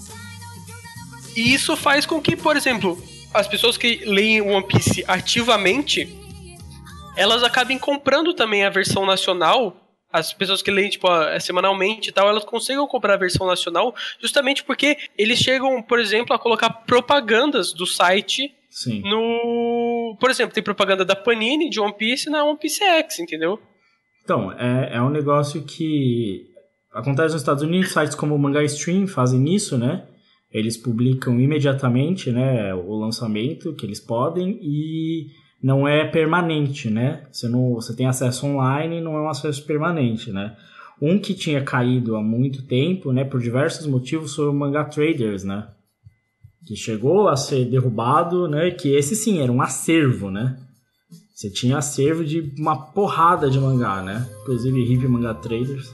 E isso faz com que, por exemplo, as pessoas que leem One Piece ativamente, elas acabem comprando também a versão nacional. As pessoas que leem, tipo, semanalmente e tal, elas conseguem comprar a versão nacional justamente porque eles chegam, por exemplo, a colocar propagandas do site. Sim. Por exemplo, tem propaganda da Panini de One Piece na One Piece X, entendeu? Então, é um negócio que acontece nos Estados Unidos, sites como o Manga Stream fazem isso, né? Eles publicam imediatamente, né, o lançamento que eles podem e não é permanente, né? Você tem acesso online e não é um acesso permanente, né? Um que tinha caído há muito tempo, né, por diversos motivos, foi o Manga Traders, né? Que chegou a ser derrubado, né? Que esse sim era um acervo, né? Você tinha acervo de uma porrada de mangá, né? Inclusive Hip Manga Traders.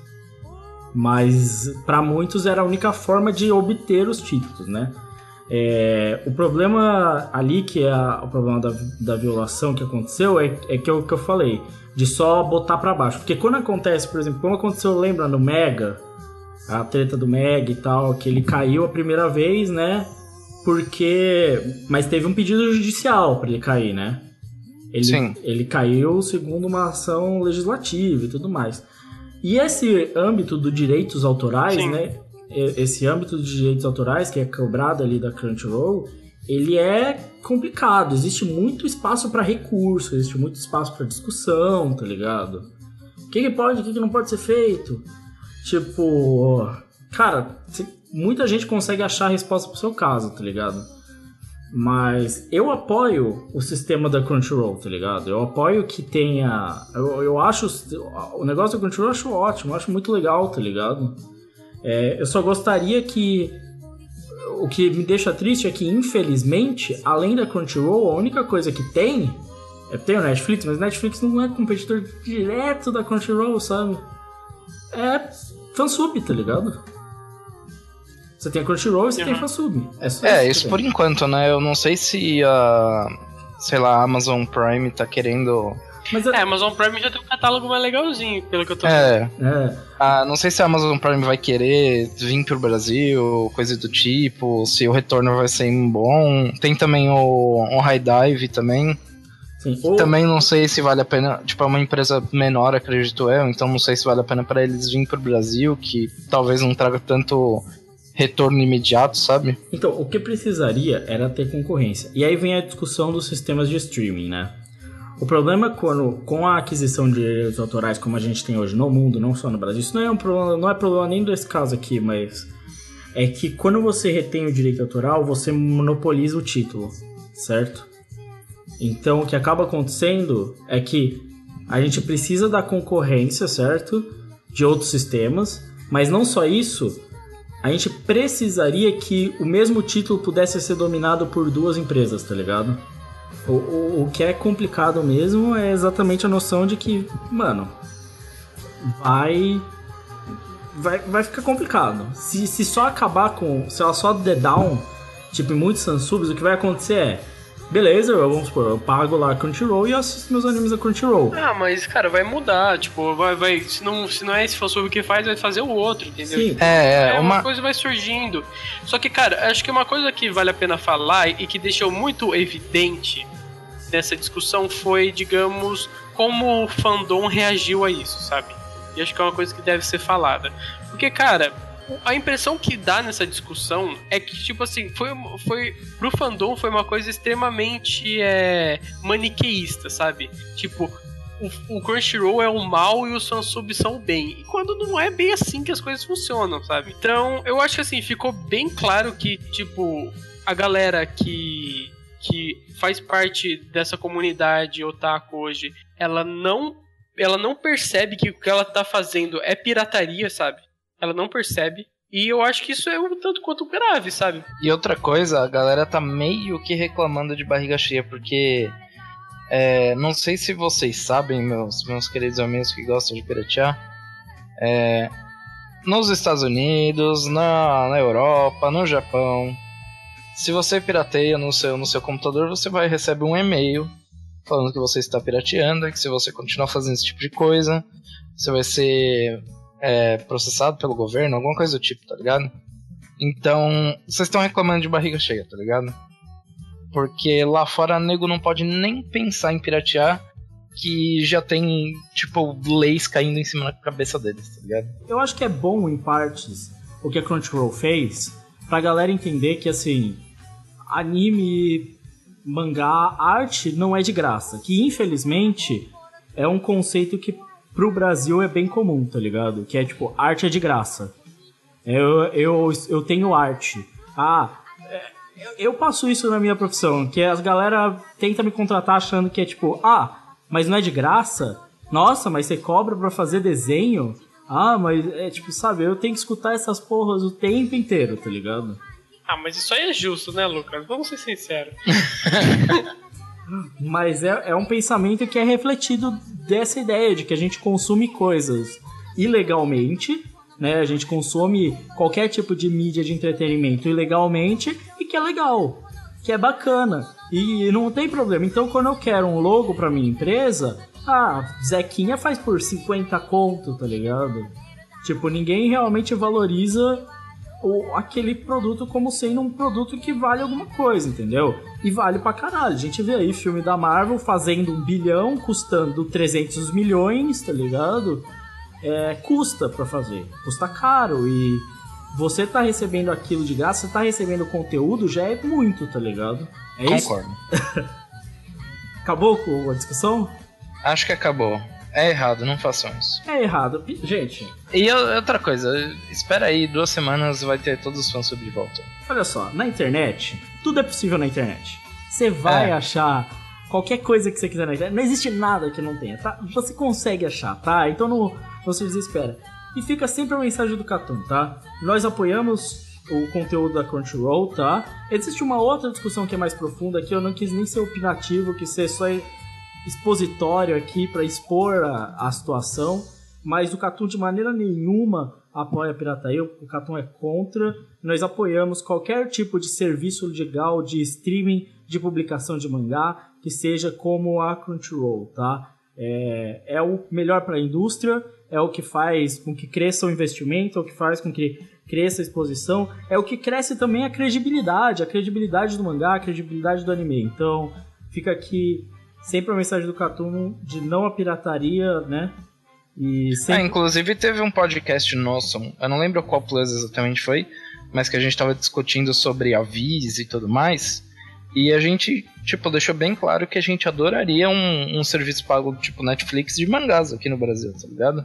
Mas para muitos era a única forma de obter os títulos, né? O problema ali, que é o problema da violação que aconteceu, é que é o que eu falei, de só botar para baixo. Porque quando acontece, por exemplo, como aconteceu, lembra, no Mega, a treta do Mega e tal, que ele caiu a primeira vez, né? Mas teve um pedido judicial para ele cair, né? Ele caiu segundo uma ação legislativa e tudo mais. E esse âmbito dos direitos autorais, sim, né? Esse âmbito de direitos autorais que é cobrado ali da Crunchyroll, ele é complicado. Existe muito espaço para recurso, existe muito espaço para discussão, tá ligado? O que pode, o que não pode ser feito? Tipo, cara, muita gente consegue achar a resposta pro seu caso, tá ligado? Mas eu apoio o sistema da Crunchyroll, tá ligado? Eu apoio que tenha... Eu acho... O negócio da Crunchyroll eu acho ótimo, eu acho muito legal, tá ligado? Eu só gostaria que... O que me deixa triste é que, infelizmente, além da Crunchyroll, a única coisa que tem... Tem o Netflix, mas Netflix não é competidor direto da Crunchyroll, sabe? É fansub, tá ligado? Você tem a Crunchyroll e você tem a fansub. Isso por enquanto, né? Eu não sei se a Amazon Prime tá querendo... a Amazon Prime já tem um catálogo mais legalzinho, pelo que eu tô vendo. Não sei se a Amazon Prime vai querer vir pro Brasil, coisa do tipo, se o retorno vai ser bom. Tem também o High Dive também. Sim. Também não sei se vale a pena, tipo, é uma empresa menor, acredito eu, então não sei se vale a pena pra eles virem pro Brasil, que talvez não traga tanto retorno imediato, sabe? Então, o que precisaria era ter concorrência. E aí vem a discussão dos sistemas de streaming, né? O problema com a aquisição de direitos autorais como a gente tem hoje no mundo, não só no Brasil, isso não é um problema, não é problema nem desse caso aqui, mas é que quando você retém o direito autoral, você monopoliza o título, certo? Então, o que acaba acontecendo é que a gente precisa da concorrência, certo? De outros sistemas, mas não só isso, a gente precisaria que o mesmo título pudesse ser dominado por duas empresas, tá ligado? O que é complicado mesmo é exatamente a noção de que, mano, vai ficar complicado. Se só acabar com... Se ela só der down, tipo em muitos fansubs, o que vai acontecer é... Beleza, vamos supor, eu pago lá a Crunchyroll e assisto meus animes da Crunchyroll. Mas, cara, vai mudar, tipo, se não é esse fansub que faz, vai fazer o outro, entendeu? Sim. Tipo, uma coisa vai surgindo. Só que, cara, acho que uma coisa que vale a pena falar e que deixou muito evidente nessa discussão foi, digamos, como o fandom reagiu a isso, sabe? E acho que é uma coisa que deve ser falada. Porque, cara... A impressão que dá nessa discussão é que, tipo assim, pro fandom foi uma coisa extremamente maniqueísta, sabe? Tipo, o Crunchyroll é o mal e os fansubs são o bem. E quando não é bem assim que as coisas funcionam, sabe? Então, eu acho que assim, ficou bem claro que, tipo, a galera que faz parte dessa comunidade otaku hoje, ela não percebe que o que ela tá fazendo é pirataria, sabe? Ela não percebe. E eu acho que isso é um tanto quanto grave, sabe? E outra coisa, a galera tá meio que reclamando de barriga cheia, porque... não sei se vocês sabem, meus queridos amigos que gostam de piratear. Nos Estados Unidos, na Europa, no Japão... Se você pirateia no seu computador, você vai receber um e-mail falando que você está pirateando, e que se você continuar fazendo esse tipo de coisa, você vai ser... processado pelo governo, alguma coisa do tipo, tá ligado? Então, vocês estão reclamando de barriga cheia, tá ligado? Porque lá fora, nego não pode nem pensar em piratear, que já tem, tipo, leis caindo em cima da cabeça deles, tá ligado? Eu acho que é bom, em partes, o que a Crunchyroll fez, pra galera entender que, assim, anime, mangá, arte não é de graça. Que, infelizmente, é um conceito que pro Brasil é bem comum, tá ligado? Que é tipo, arte é de graça. Eu tenho arte. Eu passo isso na minha profissão, que as galera tenta me contratar achando que é tipo, mas não é de graça? Nossa, mas você cobra pra fazer desenho? Mas é tipo, sabe, eu tenho que escutar essas porras o tempo inteiro, tá ligado? Mas isso aí é justo, né, Lucas? Vamos ser sinceros. Mas é um pensamento que é refletido dessa ideia de que a gente consome coisas ilegalmente, né? A gente consome qualquer tipo de mídia de entretenimento ilegalmente e que é legal, que é bacana e não tem problema. Então, quando eu quero um logo pra minha empresa, Zequinha faz por 50 conto, tá ligado? Tipo, ninguém realmente valoriza aquele produto como sendo um produto que vale alguma coisa, entendeu? E vale pra caralho. A gente vê aí filme da Marvel fazendo 1 bilhão, custando 300 milhões, tá ligado? Custa pra fazer, custa caro. E você tá recebendo aquilo de graça, você tá recebendo conteúdo, já é muito, tá ligado? Concordo. Isso? Acabou com a discussão? Acho que acabou. É errado, não façam isso. É errado, gente. E outra coisa, espera aí, 2 semanas vai ter todos os fãs de volta. Olha só, na internet, tudo é possível na internet. Você vai achar qualquer coisa que você quiser na internet. Não existe nada que não tenha, tá? Você consegue achar, tá? Então não se desespera. E fica sempre a mensagem do Catum, tá? Nós apoiamos o conteúdo da Crunchyroll, tá? Existe uma outra discussão que é mais profunda, que eu não quis nem ser opinativo, que ser só expositório aqui para expor a situação, mas o Catum de maneira nenhuma apoia a pirataria, o Catum é contra. Nós apoiamos qualquer tipo de serviço legal de streaming, de publicação de mangá, que seja como a Crunchyroll, tá? É o melhor para a indústria, é o que faz com que cresça o investimento, é o que faz com que cresça a exposição, é o que cresce também a credibilidade do mangá, a credibilidade do anime. Então, fica aqui sempre a mensagem do Catum de não a pirataria, né? E sempre... inclusive teve um podcast nosso, eu não lembro qual plus exatamente foi, mas que a gente tava discutindo sobre avis e tudo mais, e a gente, tipo, deixou bem claro que a gente adoraria um serviço pago tipo Netflix de mangás aqui no Brasil, tá ligado?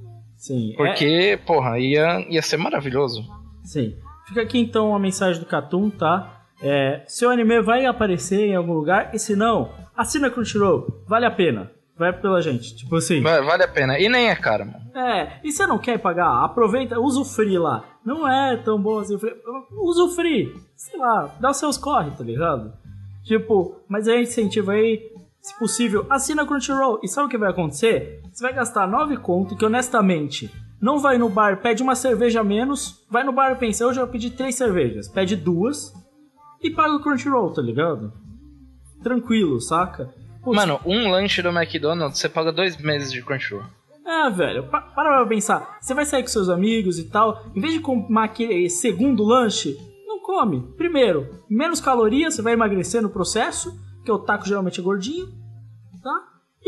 Sim. Porque, porra, ia ser maravilhoso. Sim. Fica aqui então a mensagem do Catum, tá? Seu anime vai aparecer em algum lugar, e se não, assina Crunchyroll, vale a pena. Vai pela gente, tipo assim. Vale a pena, e nem é caro, mano. E você não quer pagar? Aproveita, usa o free lá. Não é tão bom assim o free. Usa o free, sei lá, dá os seus corre, tá ligado? Tipo, mas aí incentiva aí, se possível, assina Crunchyroll. E sabe o que vai acontecer? Você vai gastar 9 conto, que honestamente, não vai no bar, pede uma cerveja a menos, vai no bar e pensa, hoje eu vou pedir 3 cervejas, pede 2 e paga o Crunchyroll, tá ligado? Tranquilo, saca? Putz, mano, um lanche do McDonald's, você paga 2 meses de Crunchyroll. Velho, para pra pensar. Você vai sair com seus amigos e tal, em vez de comer aquele segundo lanche, não come. Primeiro, menos calorias, você vai emagrecer no processo, porque o taco geralmente é gordinho, tá?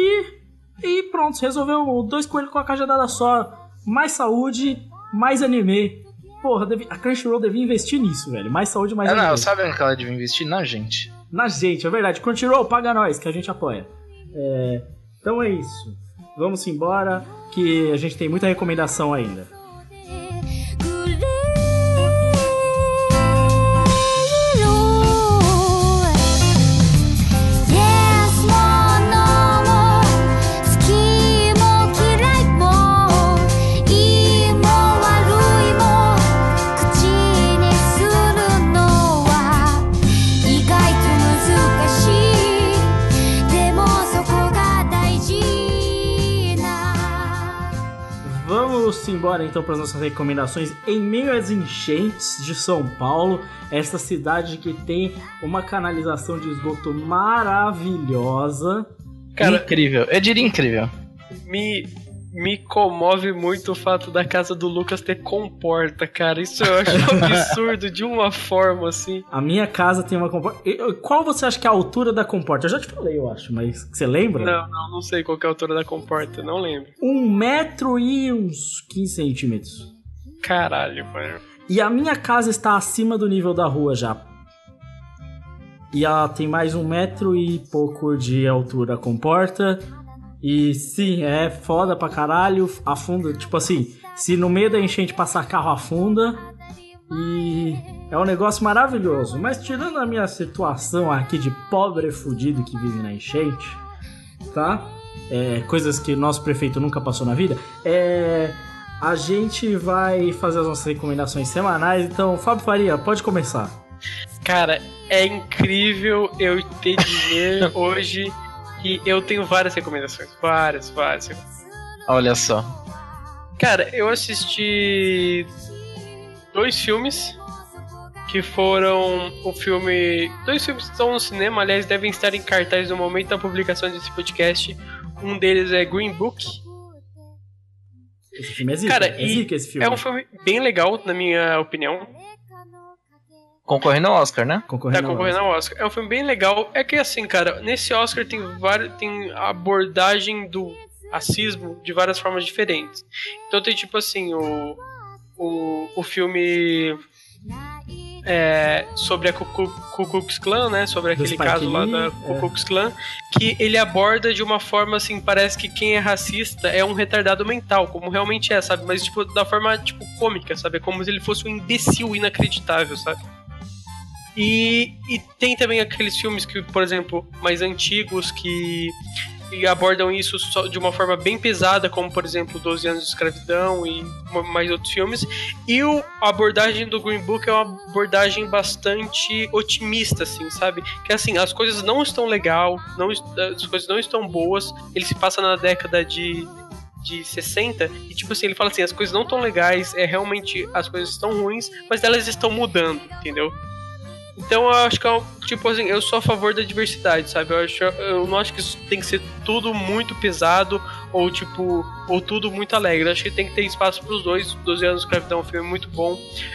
E pronto, você resolveu 2 coelhos com a cajadada só. Mais saúde, mais anime. Porra, a Crunchyroll devia investir nisso, velho. Mais saúde, mais anime. Não, sabe onde ela devia investir? Na gente. Na gente, é verdade. Crunchyroll, paga nós, que a gente apoia. Então é isso. Vamos embora, que a gente tem muita recomendação ainda. Vamos embora então para as nossas recomendações. Em meio às enchentes de São Paulo, essa cidade que tem uma canalização de esgoto maravilhosa. Cara, incrível, eu diria incrível. Me comove muito o fato da casa do Lucas ter comporta, cara. Isso eu acho absurdo de uma forma assim. A minha casa tem uma comporta. Qual você acha que é a altura da comporta? Eu já te falei, eu acho, mas você lembra? Não sei qual que é a altura da comporta, não lembro. 1 metro e uns 15 centímetros. Caralho, mano. E a minha casa está acima do nível da rua já. E ela tem mais 1 metro e pouco de altura a comporta. E sim, é foda pra caralho, afunda, tipo assim, se no meio da enchente passar carro, afunda. E é um negócio maravilhoso. Mas tirando a minha situação aqui de pobre fudido que vive na enchente, tá? Coisas que nosso prefeito nunca passou na vida, a gente vai fazer as nossas recomendações semanais. Então, Fábio Faria, pode começar. Cara, é incrível eu te dizer hoje que eu tenho várias recomendações. Várias. Olha só. Cara, eu assisti 2 filmes que foram o filme... 2 filmes que estão no cinema, aliás, devem estar em cartaz no momento da publicação desse podcast. Um deles é Green Book. Esse filme é zica. Cara, zica esse filme. É um filme bem legal, na minha opinião. Concorrendo ao Oscar, né? Tá concorrendo ao Oscar. É um filme bem legal. É que assim, cara, nesse Oscar tem abordagem do racismo de várias formas diferentes. Então tem tipo assim, o filme sobre a Ku Klux Klan, né? Sobre aquele caso lá da Ku Klux Klan, que ele aborda de uma forma assim, parece que quem é racista é um retardado mental, como realmente é, sabe? Mas tipo, da forma tipo cômica, sabe? É como se ele fosse um imbecil inacreditável, sabe? E tem também aqueles filmes que, por exemplo, mais antigos que abordam isso de uma forma bem pesada, como por exemplo 12 anos de escravidão e mais outros filmes. E a abordagem do Green Book é uma abordagem bastante otimista, assim, sabe? Que assim, as coisas não estão as coisas não estão boas. Ele se passa na década de 60 e tipo assim, ele fala assim, as coisas não estão legais, realmente as coisas estão ruins, mas elas estão mudando, entendeu? Então eu acho que tipo assim, eu sou a favor da diversidade, sabe? Eu não acho que isso tem que ser tudo muito pesado ou tudo muito alegre. Eu acho que tem que ter espaço para os dois. 12 anos de escravidão é um filme muito bom.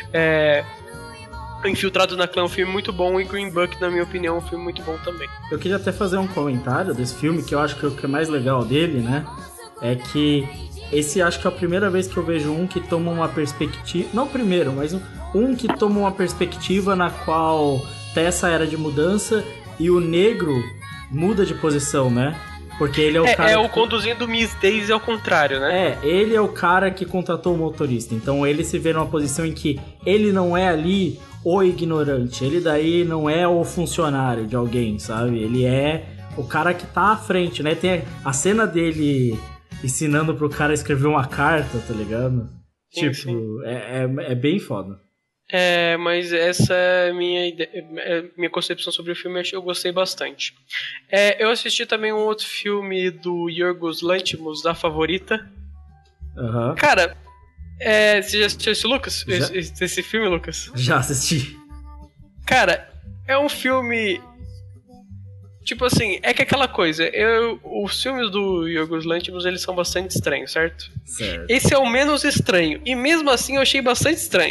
Infiltrado na Clã é um filme muito bom. E Green Book, na minha opinião, é um filme muito bom também. Eu queria até fazer um comentário desse filme, que eu acho que o que é mais legal dele, né? É que esse acho que é a primeira vez que eu vejo um que toma uma perspectiva... Não o primeiro, mas um que toma uma perspectiva na qual tá essa era de mudança e o negro muda de posição, né? Porque ele é o cara... o conduzindo Miss Daisy ao contrário, né? Ele é o cara que contratou o motorista. Então ele se vê numa posição em que ele não é ali o ignorante. Ele daí não é o funcionário de alguém, sabe? Ele é o cara que tá à frente, né? Tem a cena dele ensinando pro cara a escrever uma carta, tá ligado? Sim, tipo, sim. É bem foda. Mas essa é a minha concepção sobre o filme. Eu gostei bastante. Eu assisti também um outro filme do Yorgos Lanthimos, A Favorita. Uhum. Cara, você já assistiu esse, Lucas? Esse filme, Lucas? Já assisti. Cara, é um filme... Tipo assim, é que aquela coisa, os filmes do Yorgos Lanthimos, eles são bastante estranhos, certo? Esse é o menos estranho, e mesmo assim eu achei bastante estranho.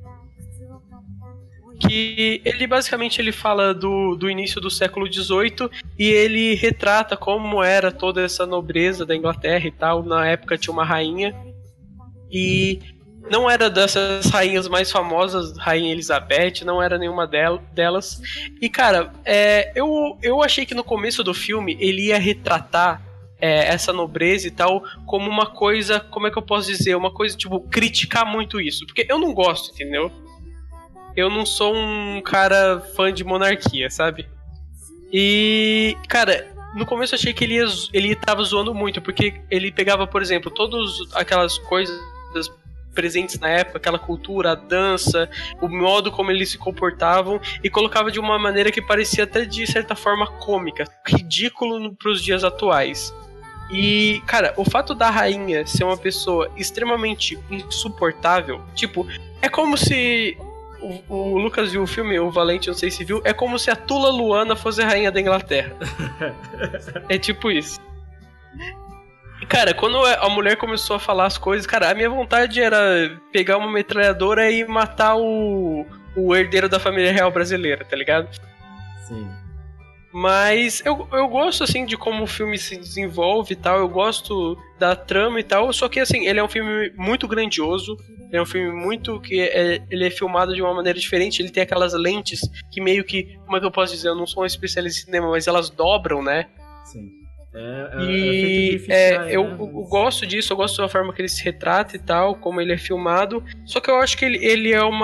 Que ele basicamente fala do início do século XVIII e ele retrata como era toda essa nobreza da Inglaterra e tal. Na época tinha uma rainha e não era dessas rainhas mais famosas, Rainha Elizabeth, não era nenhuma delas. E cara, eu achei que no começo do filme ele ia retratar essa nobreza e tal como uma coisa, como é que eu posso dizer? Uma coisa tipo, criticar muito isso. Porque eu não gosto, entendeu? Eu não sou um cara fã de monarquia, sabe? E, cara, no começo eu achei que ele tava zoando muito, porque ele pegava, por exemplo, todas aquelas coisas presentes na época, aquela cultura, a dança, o modo como eles se comportavam, e colocava de uma maneira que parecia até de certa forma cômica, ridículo pros dias atuais. E, cara, o fato da rainha ser uma pessoa extremamente insuportável, tipo, é como se... O Lucas viu o filme, o Valente, não sei se viu, é como se a Tula Luana fosse a rainha da Inglaterra. É tipo isso. E, cara, quando a mulher começou a falar as coisas, cara, a minha vontade era pegar uma metralhadora e matar o herdeiro da família real brasileira, tá ligado? Sim. Mas eu gosto, assim, de como o filme se desenvolve e tal, eu gosto da trama e tal, só que, assim, ele é um filme muito grandioso, é um filme muito que ele é filmado de uma maneira diferente, ele tem aquelas lentes que meio que, como é que eu posso dizer, eu não sou um especialista em cinema, mas elas dobram, né? Sim. feito de ficção, eu gosto disso, eu gosto da forma que ele se retrata e tal, como ele é filmado. Só que eu acho que ele é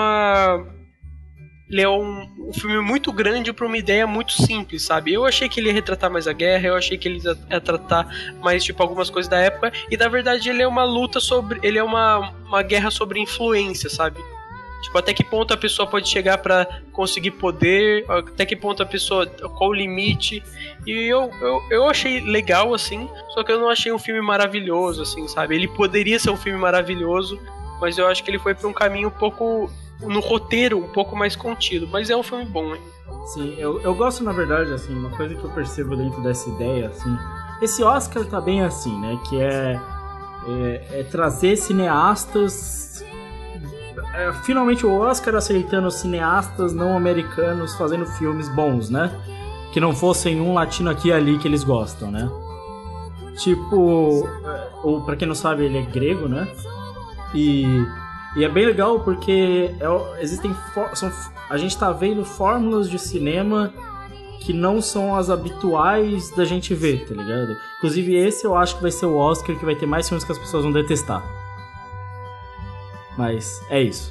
um filme muito grande para uma ideia muito simples, sabe? Eu achei que ele ia retratar mais a guerra, eu achei que ele ia tratar mais, tipo, algumas coisas da época, e na verdade ele é uma luta sobre... Ele é uma guerra sobre influência, sabe? Tipo, até que ponto a pessoa pode chegar pra conseguir poder, até que ponto a pessoa... Qual o limite... E eu achei legal, assim, só que eu não achei um filme maravilhoso, assim, sabe? Ele poderia ser um filme maravilhoso, mas eu acho que ele foi pra um caminho um pouco... No roteiro, um pouco mais contido, mas é um filme bom, hein? Sim, eu gosto, na verdade, assim, uma coisa que eu percebo dentro dessa ideia, assim... Esse Oscar tá bem assim, né? Que é trazer cineastas... finalmente o Oscar aceitando cineastas não americanos fazendo filmes bons, né? Que não fossem um latino aqui e ali que eles gostam, né? Tipo, ou pra quem não sabe, ele é grego, né? E é bem legal porque a gente tá vendo fórmulas de cinema que não são as habituais da gente ver, tá ligado? Inclusive esse eu acho que vai ser o Oscar que vai ter mais filmes que as pessoas vão detestar. Mas é isso.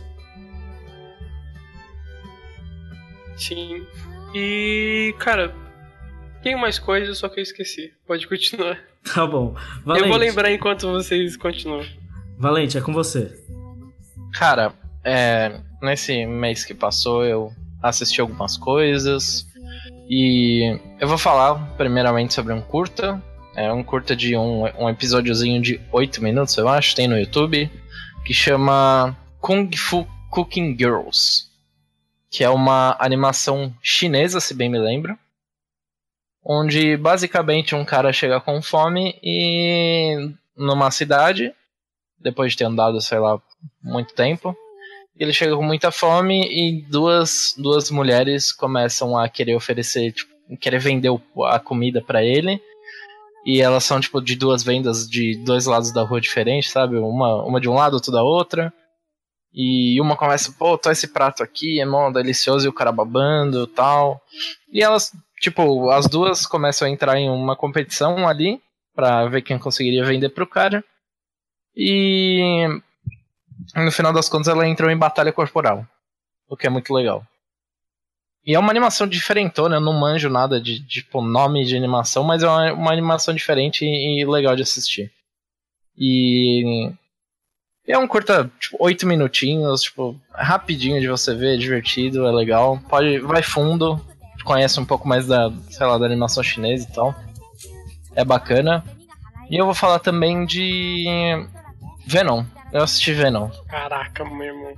Sim. E, cara, tem mais coisas, só que eu esqueci. Pode continuar. Tá bom. Valente. Eu vou lembrar enquanto vocês continuam. Valente, é com você. Cara, nesse mês que passou eu assisti algumas coisas. E eu vou falar primeiramente sobre um curta. É um curta de um episódiozinho de 8 minutos, eu acho, tem no YouTube, que chama Kung Fu Cooking Girls, que é uma animação chinesa, se bem me lembro, onde basicamente um cara chega com fome e numa cidade, depois de ter andado, sei lá, muito tempo, ele chega com muita fome e duas mulheres começam a querer oferecer, tipo, querer vender a comida pra ele. E elas são, tipo, de duas vendas de dois lados da rua diferentes, sabe? Uma de um lado, outra da outra. E uma começa, pô, tô esse prato aqui, é mó delicioso, e o cara babando e tal. E elas, tipo, as duas começam a entrar em uma competição ali, pra ver quem conseguiria vender pro cara. E no final das contas ela entrou em batalha corporal, o que é muito legal. E é uma animação diferentona, eu não manjo nada de tipo, nome de animação, mas é uma animação diferente e legal de assistir. E é um curta, tipo, 8 minutinhos, tipo, rapidinho de você ver, é divertido, é legal. Vai fundo, conhece um pouco mais da animação chinesa e tal. É bacana. E eu vou falar também de Venom. Eu assisti Venom. Caraca, meu irmão.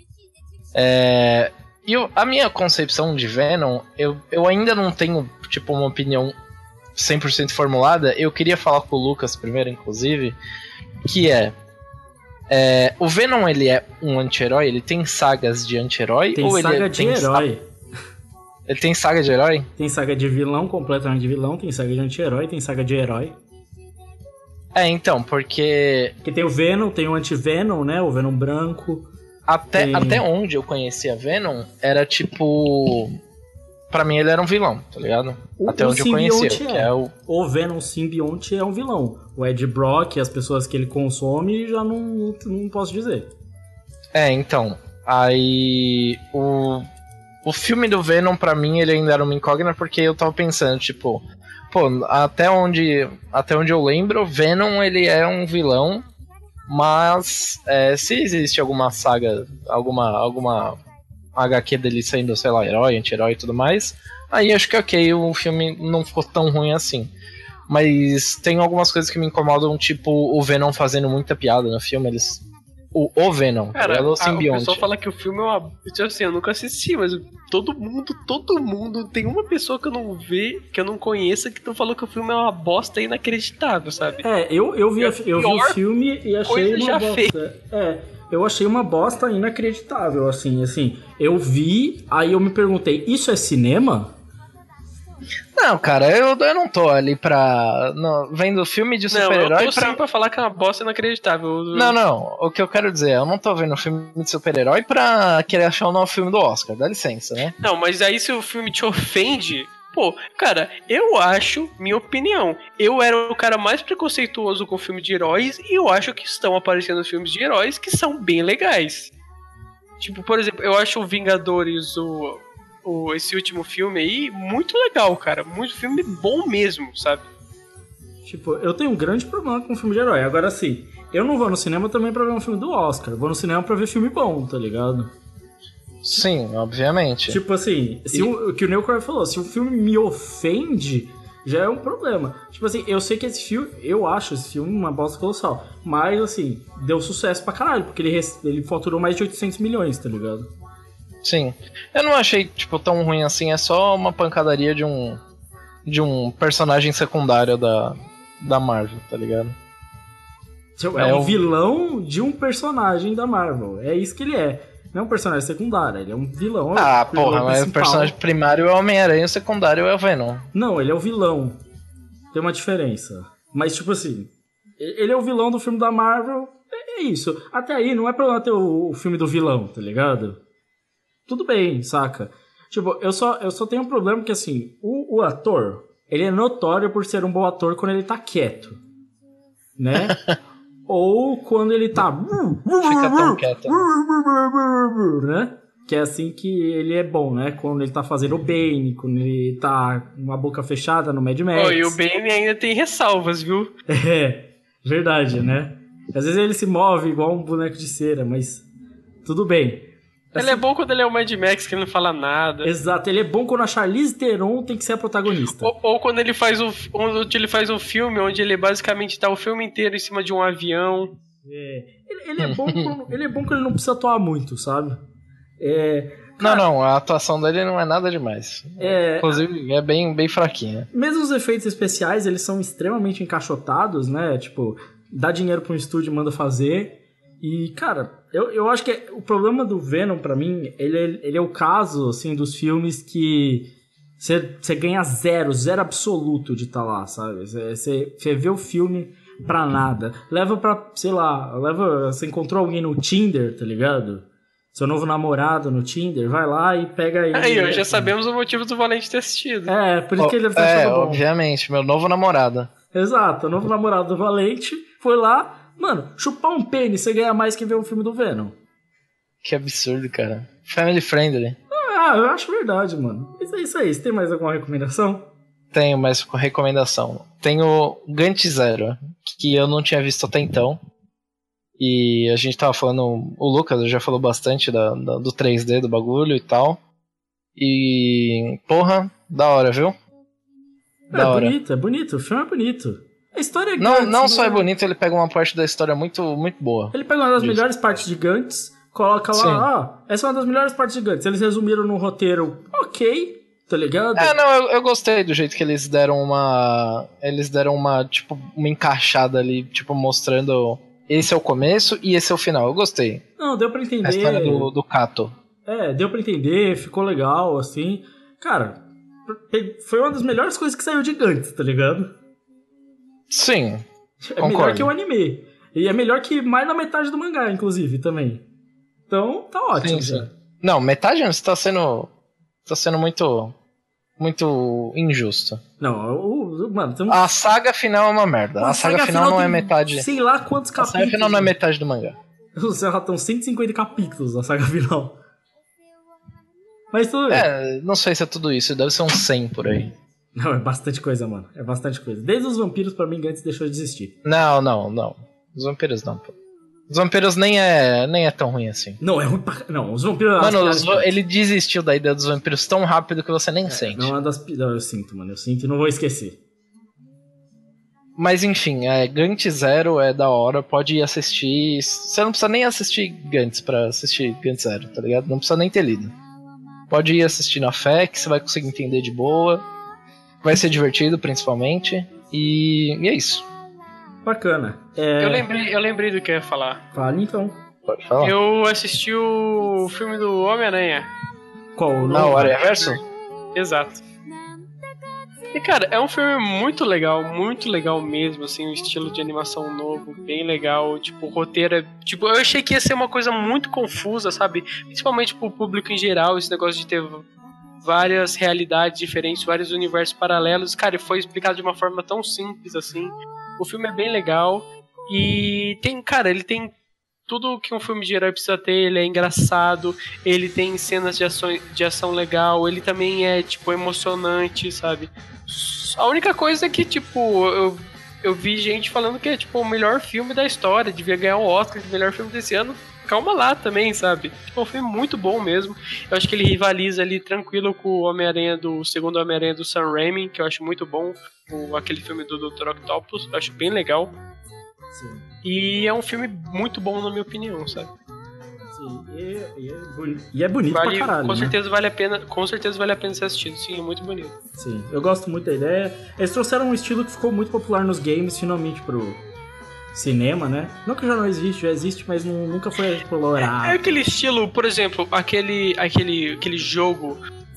E a minha concepção de Venom, eu ainda não tenho, tipo, uma opinião 100% formulada. Eu queria falar com o Lucas primeiro, inclusive, que o Venom, ele é um anti-herói? Ele tem sagas de anti-herói? Tem saga de herói. Ele tem saga de herói? Tem saga de vilão, completamente de vilão. Tem saga de anti-herói, tem saga de herói. Então, porque... Porque tem o Venom, tem o anti-Venom, né? O Venom branco. Até onde eu conhecia Venom, era tipo... Pra mim ele era um vilão, tá ligado? Até onde eu conhecia. Que é o Venom simbionte é um vilão. O Ed Brock, as pessoas que ele consome, já não posso dizer. Então. Aí... O filme do Venom, pra mim, ele ainda era uma incógnita, porque eu tava pensando, tipo... Pô, até onde eu lembro, Venom, ele é um vilão... Mas se existe alguma saga, alguma HQ dele sendo, sei lá, herói, anti-herói e tudo mais, aí acho que ok, o filme não ficou tão ruim assim. Mas tem algumas coisas que me incomodam, tipo o Venom fazendo muita piada no filme. O Venom, cara, o simbionte. O pessoal fala que o filme é uma... Assim, eu nunca assisti, mas todo mundo, tem uma pessoa que eu não vi, que eu não conheça, que tu falou que o filme é uma bosta inacreditável, sabe? Eu vi o filme e achei uma bosta. Eu achei uma bosta inacreditável, assim, eu vi, aí eu me perguntei, isso é cinema? Não, cara, eu não tô ali vendo filme de super-herói. Eu tô sim pra falar que é uma bosta inacreditável. Não, o que eu quero dizer, eu não tô vendo filme de super-herói pra querer achar um novo filme do Oscar, dá licença, né? Não, mas aí se o filme te ofende, Pô, cara, eu acho, minha opinião, eu era o cara mais preconceituoso com filme de heróis e eu acho que estão aparecendo filmes de heróis que são bem legais. Tipo, por exemplo, eu acho o Vingadores, esse último filme aí, muito legal, cara. Muito filme bom mesmo, sabe? Tipo, eu tenho um grande problema com filme de herói. Agora, assim, eu não vou no cinema também pra ver um filme do Oscar. Eu vou no cinema pra ver filme bom, tá ligado? Sim, obviamente. Tipo assim, o que o Neil Corey falou, se o filme me ofende, já é um problema. Tipo assim, eu sei que esse filme, eu acho esse filme uma bosta colossal. Mas, assim, deu sucesso pra caralho, porque ele faturou mais de 800 milhões, tá ligado? Sim. Eu não achei, tipo, tão ruim assim. É só uma pancadaria de um personagem secundário da Marvel, tá ligado? É um vilão de um personagem da Marvel. É isso que ele é. Não é um personagem secundário, ele é um vilão. Ah, porra, mas o personagem primário é o Homem-Aranha e o secundário é o Venom. Não, ele é o vilão. Tem uma diferença. Mas, tipo assim, ele é o vilão do filme da Marvel. É isso. Até aí, não é problema ter o filme do vilão, tá ligado? Tudo bem, saca? Tipo, eu só tenho um problema que, assim, o ator, ele é notório por ser um bom ator quando ele tá quieto. Né? Ou quando ele tá... Fica tão quieto. Né? Que é assim que ele é bom, né? Quando ele tá fazendo o Bane, quando ele tá com a boca fechada no Mad Max. Oh, e o Bane ainda tem ressalvas, viu? É, verdade, né? Às vezes ele se move igual um boneco de cera, mas tudo bem. Ele é bom quando ele é o Mad Max, que ele não fala nada. Exato, ele é bom quando a Charlize Theron tem que ser a protagonista. Ou quando ele faz um filme onde ele basicamente tá o filme inteiro em cima de um avião. É, ele é bom quando ele não precisa atuar muito, sabe? Não, a atuação dele não é nada demais. Inclusive, é bem fraquinha. Mesmo os efeitos especiais, eles são extremamente encaixotados, né? Tipo, dá dinheiro pra um estúdio e manda fazer. E, cara, eu acho que o problema do Venom, pra mim, ele é o caso, assim, dos filmes que você ganha zero absoluto de estar lá, sabe? Você vê o filme pra nada. Leva pra, sei lá, você encontrou alguém no Tinder, tá ligado? Seu novo namorado no Tinder, vai lá e pega ele. Aí, já sabemos o motivo do Valente ter assistido. Por isso que ele deve ter achado bom. Obviamente, meu novo namorado. Exato, o novo namorado do Valente foi lá. Mano, chupar um pênis você ganha mais que ver um filme do Venom. Que absurdo, cara. Family friendly. Eu acho verdade, mano. É isso aí. Você tem mais alguma recomendação? Tenho mais recomendação. Tenho Gantz Zero, que eu não tinha visto até então. E a gente tava falando... O Lucas já falou bastante do 3D do bagulho e tal. E... Porra, da hora, viu? Da hora. É bonito. O filme é bonito. A história é Gantz. Não né? só é bonito, ele pega uma parte da história muito, muito boa. Ele pega uma das melhores partes de Gantz, coloca lá, essa é uma das melhores partes de Gantz. Eles resumiram num roteiro ok, tá ligado? Eu gostei do jeito que eles deram uma... tipo, uma encaixada ali, tipo, mostrando... Esse é o começo e esse é o final. Eu gostei. Não, deu pra entender. A história do Kato. Deu pra entender, ficou legal, assim. Cara, foi uma das melhores coisas que saiu de Gantz, tá ligado? Sim, concordo. Melhor que o anime. E é melhor que mais da metade do mangá, inclusive, também. Então, tá ótimo. Sim. Não, metade você tá sendo muito... muito injusto. Não, mano... A saga final é uma merda. A saga final não é metade... Sei lá quantos capítulos. A saga final não é metade do mangá. Já estão 150 capítulos na saga final. Mas tudo bem. Não sei se é tudo isso. Deve ser uns 100 por aí. Não, é bastante coisa, mano. É bastante coisa. Desde os vampiros, pra mim, Gantz deixou de existir. Não. Os vampiros não, pô. Os vampiros nem é tão ruim assim. Não, é ruim pra... Não, os vampiros... Mano, ele desistiu da ideia dos vampiros tão rápido que você nem sente. Não, eu sinto, mano. Eu sinto e não vou esquecer. Mas enfim, Gantz Zero é da hora. Pode ir assistir. Você não precisa nem assistir Gantz pra assistir Gantz Zero, tá ligado? Não precisa nem ter lido. Pode ir assistir na fé, que você vai conseguir entender de boa. Vai ser divertido, principalmente. E é isso. Bacana. Eu lembrei do que eu ia falar. Fale então. Pode falar. Eu assisti o filme do Homem-Aranha. Qual? Não, o Aranhaverso? Exato. E cara, é um filme muito legal mesmo, assim, um estilo de animação novo, bem legal, tipo, o roteiro é, tipo, eu achei que ia ser uma coisa muito confusa, sabe? Principalmente pro público em geral, esse negócio de ter várias realidades diferentes, vários universos paralelos. Cara, foi explicado de uma forma tão simples assim. O filme é bem legal e ele tem tudo que um filme de herói precisa ter. Ele é engraçado, ele tem cenas de ação legal, ele também é, tipo, emocionante, sabe? A única coisa é que, tipo, eu vi gente falando que é, tipo, o melhor filme da história, devia ganhar o Oscar de melhor filme desse ano. Calma lá também, sabe? Tipo, é um filme muito bom mesmo. Eu acho que ele rivaliza ali tranquilo com o segundo Homem-Aranha do Sam Raimi, que eu acho muito bom. Aquele filme do Dr. Octopus, eu acho bem legal. Sim. E é um filme muito bom, na minha opinião, sabe? Sim, e é bonito pra caralho, com certeza vale a pena ser assistido. Sim, é muito bonito. Sim, eu gosto muito da ideia. Eles trouxeram um estilo que ficou muito popular nos games, finalmente, pro cinema, né? Não que já não existe, já existe, mas nunca foi explorado. É aquele estilo, por exemplo, aquele jogo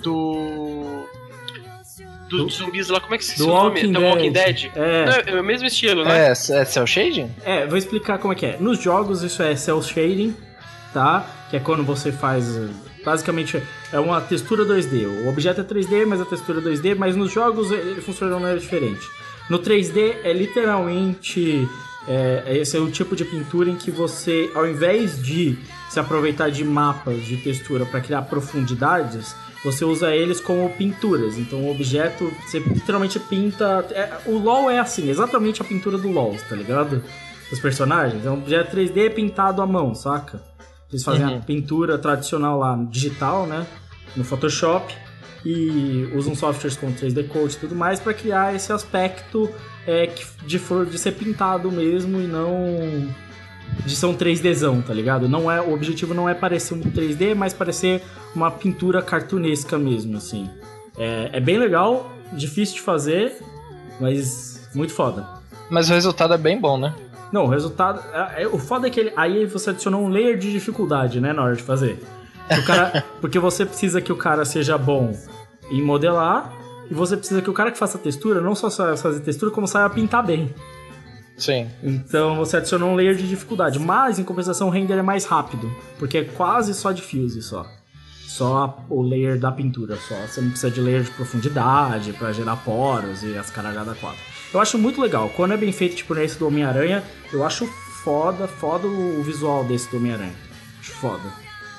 dos zumbis lá, como é que se chama? Do Walking Dead. É o mesmo estilo, né? É cel shading? Vou explicar como é que é. Nos jogos isso é cel shading, tá? Que é quando você faz... Basicamente é uma textura 2D. O objeto é 3D, mas a textura é 2D, mas nos jogos ele funciona de uma maneira diferente. No 3D é literalmente... esse é o tipo de pintura em que você, ao invés de se aproveitar de mapas de textura para criar profundidades, você usa eles como pinturas. Então o objeto, você literalmente pinta... o LoL é assim, exatamente a pintura do LoL, tá ligado? Os personagens. É um objeto 3D pintado à mão, saca? Eles fazem a pintura tradicional lá, digital, né? No Photoshop. E usam softwares como 3D Code e tudo mais para criar esse aspecto de ser pintado mesmo e não de ser um 3Dzão, tá ligado? O objetivo não é parecer um 3D, mas parecer uma pintura cartunesca mesmo, assim. É bem legal, difícil de fazer, mas muito foda. Mas o resultado é bem bom, né? Não, o resultado... o foda é que aí você adicionou um layer de dificuldade, né, na hora de fazer. Porque você precisa que o cara seja bom em modelar, e você precisa que o cara que faça textura não só saiba fazer textura, como saiba pintar bem. Sim. Então você adicionou um layer de dificuldade, mas em compensação o render é mais rápido, porque é quase só diffuse só. Só o layer da pintura só. Você não precisa de layer de profundidade pra gerar poros e as caralhadas 4. Eu acho muito legal. Quando é bem feito, tipo nesse do Homem-Aranha, eu acho foda o visual desse do Homem-Aranha. Acho foda.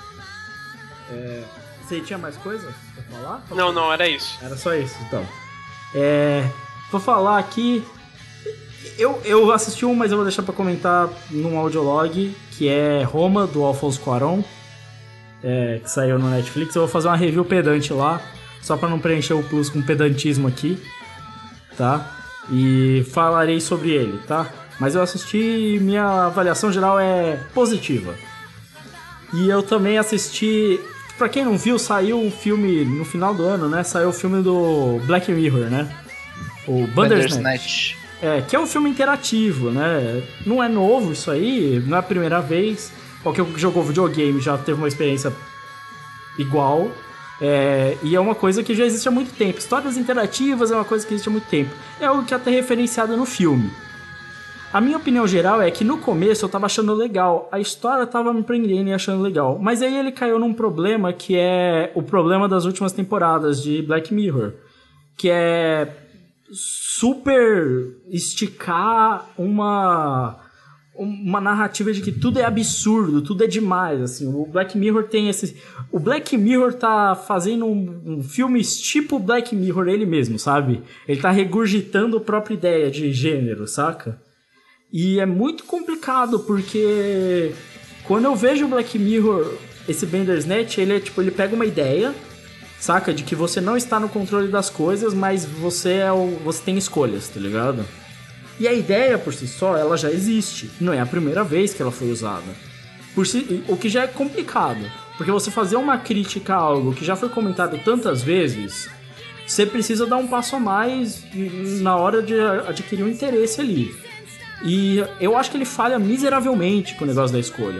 Você tinha mais coisa pra falar? Não, era isso. Era só isso, então. Vou falar aqui... Eu assisti mas eu vou deixar pra comentar num audiolog, que é Roma, do Alfonso Cuarón, que saiu no Netflix. Eu vou fazer uma review pedante lá, só pra não preencher o plus com pedantismo aqui, tá? E falarei sobre ele, tá? Mas eu assisti e minha avaliação geral é positiva. E eu também assisti... Pra quem não viu, saiu um filme no final do ano, né? Saiu o filme do Black Mirror, né? O Bandersnatch. Que é um filme interativo, né? Não é novo isso aí, não é a primeira vez. Qualquer um que jogou videogame já teve uma experiência igual. E é uma coisa que já existe há muito tempo. Histórias interativas é uma coisa que existe há muito tempo. É algo que é até referenciado no filme. A minha opinião geral é que no começo eu tava achando legal, a história tava me prendendo e achando legal, mas aí ele caiu num problema que é o problema das últimas temporadas de Black Mirror, que é super esticar uma narrativa de que tudo é absurdo, tudo é demais, assim. O Black Mirror tem esse... O Black Mirror tá fazendo um filme tipo Black Mirror ele mesmo, sabe? Ele tá regurgitando a própria ideia de gênero, saca? E é muito complicado, porque quando eu vejo o Black Mirror, esse Bandersnatch, ele pega uma ideia, saca? De que você não está no controle das coisas, mas você tem escolhas, tá ligado? E a ideia, por si só, ela já existe. Não é a primeira vez que ela foi usada. O que já é complicado. Porque você fazer uma crítica a algo que já foi comentado tantas vezes, você precisa dar um passo a mais na hora de adquirir um interesse ali. E eu acho que ele falha miseravelmente com o negócio da escolha.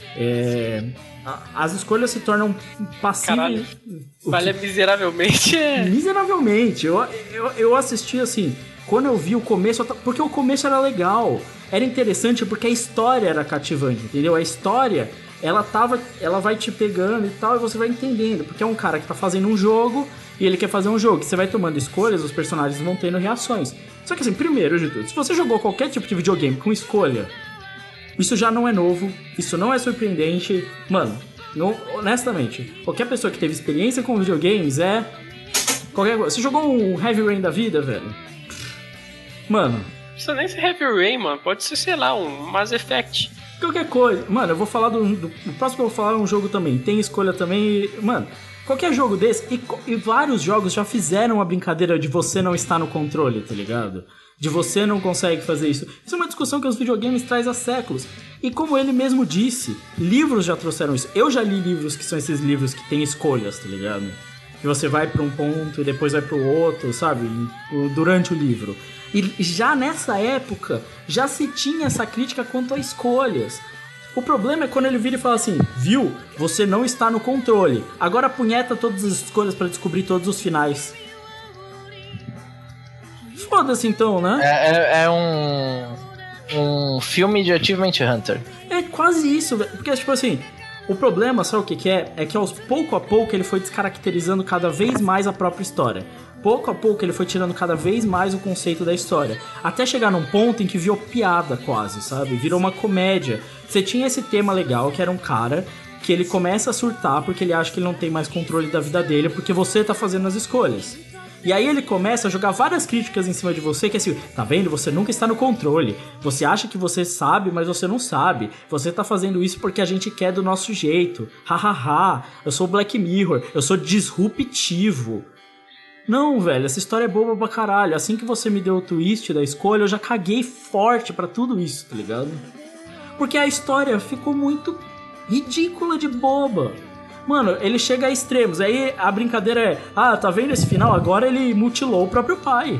As escolhas se tornam passíveis... Falha miseravelmente? Miseravelmente. Eu assisti assim... Quando eu vi o começo... Porque o começo era legal. Era interessante porque a história era cativante, entendeu? A história ela vai te pegando e tal, e você vai entendendo, porque é um cara que tá fazendo um jogo e ele quer fazer um jogo, você vai tomando escolhas, os personagens vão tendo reações. Só que assim, primeiro de tudo, se você jogou qualquer tipo de videogame com escolha, isso já não é novo, isso não é surpreendente. Mano, honestamente, qualquer pessoa que teve experiência com videogames qualquer coisa. Você jogou um Heavy Rain da vida, velho? Mano, não precisa nem ser Heavy Rain, mano. Pode ser, sei lá, um Mass Effect. Qualquer coisa. Mano, eu vou falar do próximo que eu vou falar é um jogo também. Tem escolha também. Mano, qualquer jogo desse. E vários jogos já fizeram a brincadeira de você não estar no controle, tá ligado? De você não consegue fazer isso. Isso é uma discussão que os videogames trazem há séculos. E como ele mesmo disse, livros já trouxeram isso. Eu já li livros que são esses livros que tem escolhas, tá ligado? Que você vai pra um ponto e depois vai pro outro, sabe? Durante o livro. E já nessa época, já se tinha essa crítica quanto a escolhas. O problema é quando ele vira e fala assim, viu? Você não está no controle. Agora punheta todas as escolhas pra descobrir todos os finais. Foda-se então, né? É um filme de Achievement Hunter. É quase isso, velho. Porque, tipo assim, o problema, sabe o que é? É que pouco a pouco ele foi descaracterizando cada vez mais a própria história. Pouco a pouco ele foi tirando cada vez mais o conceito da história. Até chegar num ponto em que virou piada quase, sabe? Virou uma comédia. Você tinha esse tema legal, que era um cara que ele começa a surtar porque ele acha que ele não tem mais controle da vida dele porque você tá fazendo as escolhas. E aí ele começa a jogar várias críticas em cima de você, que é assim, tá vendo? Você nunca está no controle. Você acha que você sabe, mas você não sabe. Você tá fazendo isso porque a gente quer do nosso jeito. Hahaha, eu sou Black Mirror, eu sou disruptivo. Não, velho, essa história é boba pra caralho. Assim que você me deu o twist da escolha, eu já caguei forte pra tudo isso, tá ligado? Porque a história ficou muito ridícula de boba. Mano, ele chega a extremos. Aí a brincadeira é, tá vendo esse final? Agora ele mutilou o próprio pai.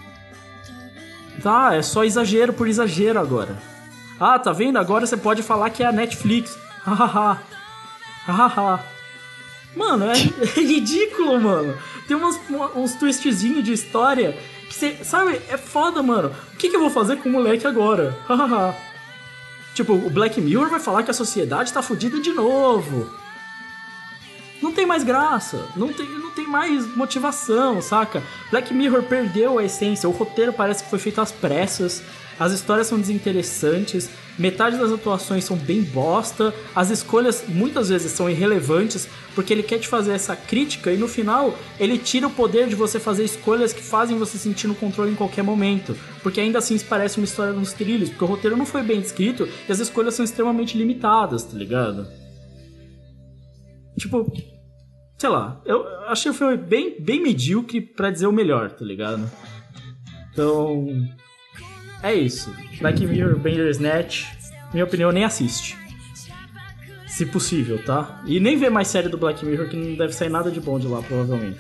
Tá, é só exagero por exagero agora. Tá vendo? Agora você pode falar que é a Netflix. Hahaha. Hahaha. Mano, é ridículo, mano. Tem uns twistzinhos de história que você, sabe, é foda, mano. O que eu vou fazer com o moleque agora? Hahaha. Tipo, o Black Mirror vai falar que a sociedade tá fodida de novo. Não tem mais graça, não tem mais motivação, saca? Black Mirror perdeu a essência, o roteiro parece que foi feito às pressas, as histórias são desinteressantes, metade das atuações são bem bosta, as escolhas muitas vezes são irrelevantes, porque ele quer te fazer essa crítica e no final ele tira o poder de você fazer escolhas que fazem você sentir no controle em qualquer momento, porque ainda assim isso parece uma história nos trilhos, porque o roteiro não foi bem descrito e as escolhas são extremamente limitadas, tá ligado? Tipo, sei lá, eu achei o filme bem medíocre pra dizer o melhor, tá ligado? Então, é isso. Black Mirror, Bandersnatch, minha opinião, nem assiste. Se possível, tá? E nem vê mais série do Black Mirror, que não deve sair nada de bom de lá, provavelmente.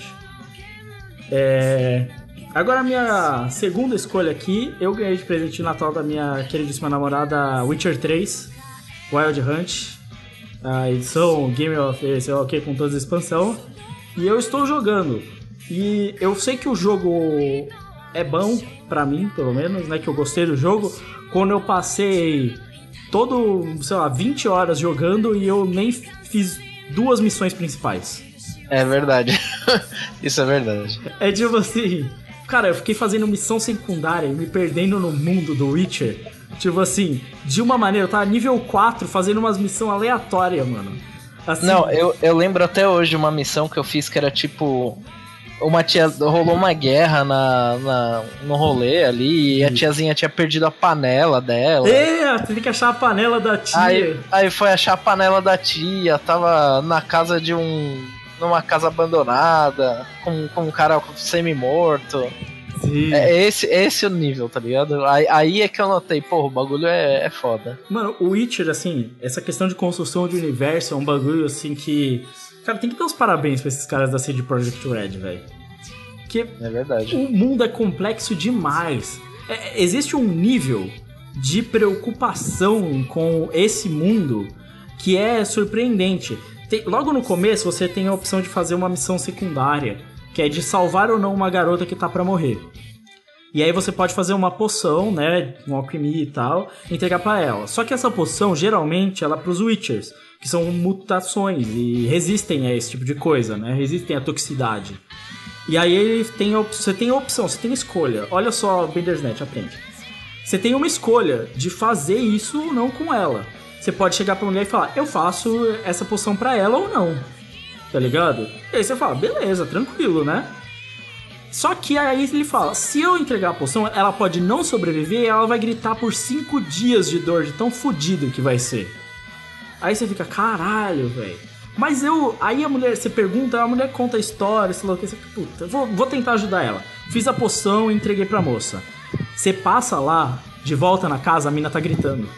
Agora a minha segunda escolha aqui, eu ganhei de presente de Natal da minha queridíssima namorada Witcher 3, Wild Hunt. A edição Game of sei lá o que, com toda a expansão. E eu estou jogando. E eu sei que o jogo é bom pra mim, pelo menos, né? Que eu gostei do jogo. Quando eu passei 20 horas jogando e eu nem fiz 2 missões principais. É verdade. Isso é verdade. É tipo assim, cara, eu fiquei fazendo missão secundária e me perdendo no mundo do Witcher. Tipo assim, de uma maneira, eu tava nível 4 fazendo umas missões aleatórias, mano. Assim, não, eu lembro até hoje uma missão que eu fiz que era tipo... rolou uma guerra no rolê ali e a tiazinha tinha perdido a panela dela. Tem que achar a panela da tia. Aí foi achar a panela da tia, tava na casa numa casa abandonada, com um cara semi-morto. Sim. Esse é o nível, tá ligado? Aí é que eu notei, porra, o bagulho é foda. Mano, o Witcher, assim, essa questão de construção de universo é um bagulho, assim, que... Cara, tem que dar os parabéns pra esses caras da CD Projekt Red, velho. Que é verdade. O mundo é complexo demais. Existe um nível de preocupação com esse mundo que é surpreendente. Logo no começo, você tem a opção de fazer uma missão secundária, que é de salvar ou não uma garota que tá pra morrer. E aí você pode fazer uma poção, né, um alquimia e tal, e entregar pra ela. Só que essa poção, geralmente, ela é pros Witchers, que são mutações e resistem a esse tipo de coisa, né? Resistem à toxicidade. E aí você tem a opção, você tem escolha. Olha só, Bendersnet, aprende. Você tem uma escolha de fazer isso ou não com ela. Você pode chegar pra mulher e falar, eu faço essa poção pra ela ou não. Tá ligado? E aí você fala, beleza, tranquilo, né? Só que aí ele fala, se eu entregar a poção, ela pode não sobreviver e ela vai gritar por 5 dias de dor, de tão fodido que vai ser. Aí você fica, caralho, velho. Mas aí a mulher, você pergunta, a mulher conta a história, sei lá o que, você fica, puta, vou tentar ajudar ela. Fiz a poção e entreguei pra moça. Você passa lá, de volta na casa, a mina tá gritando.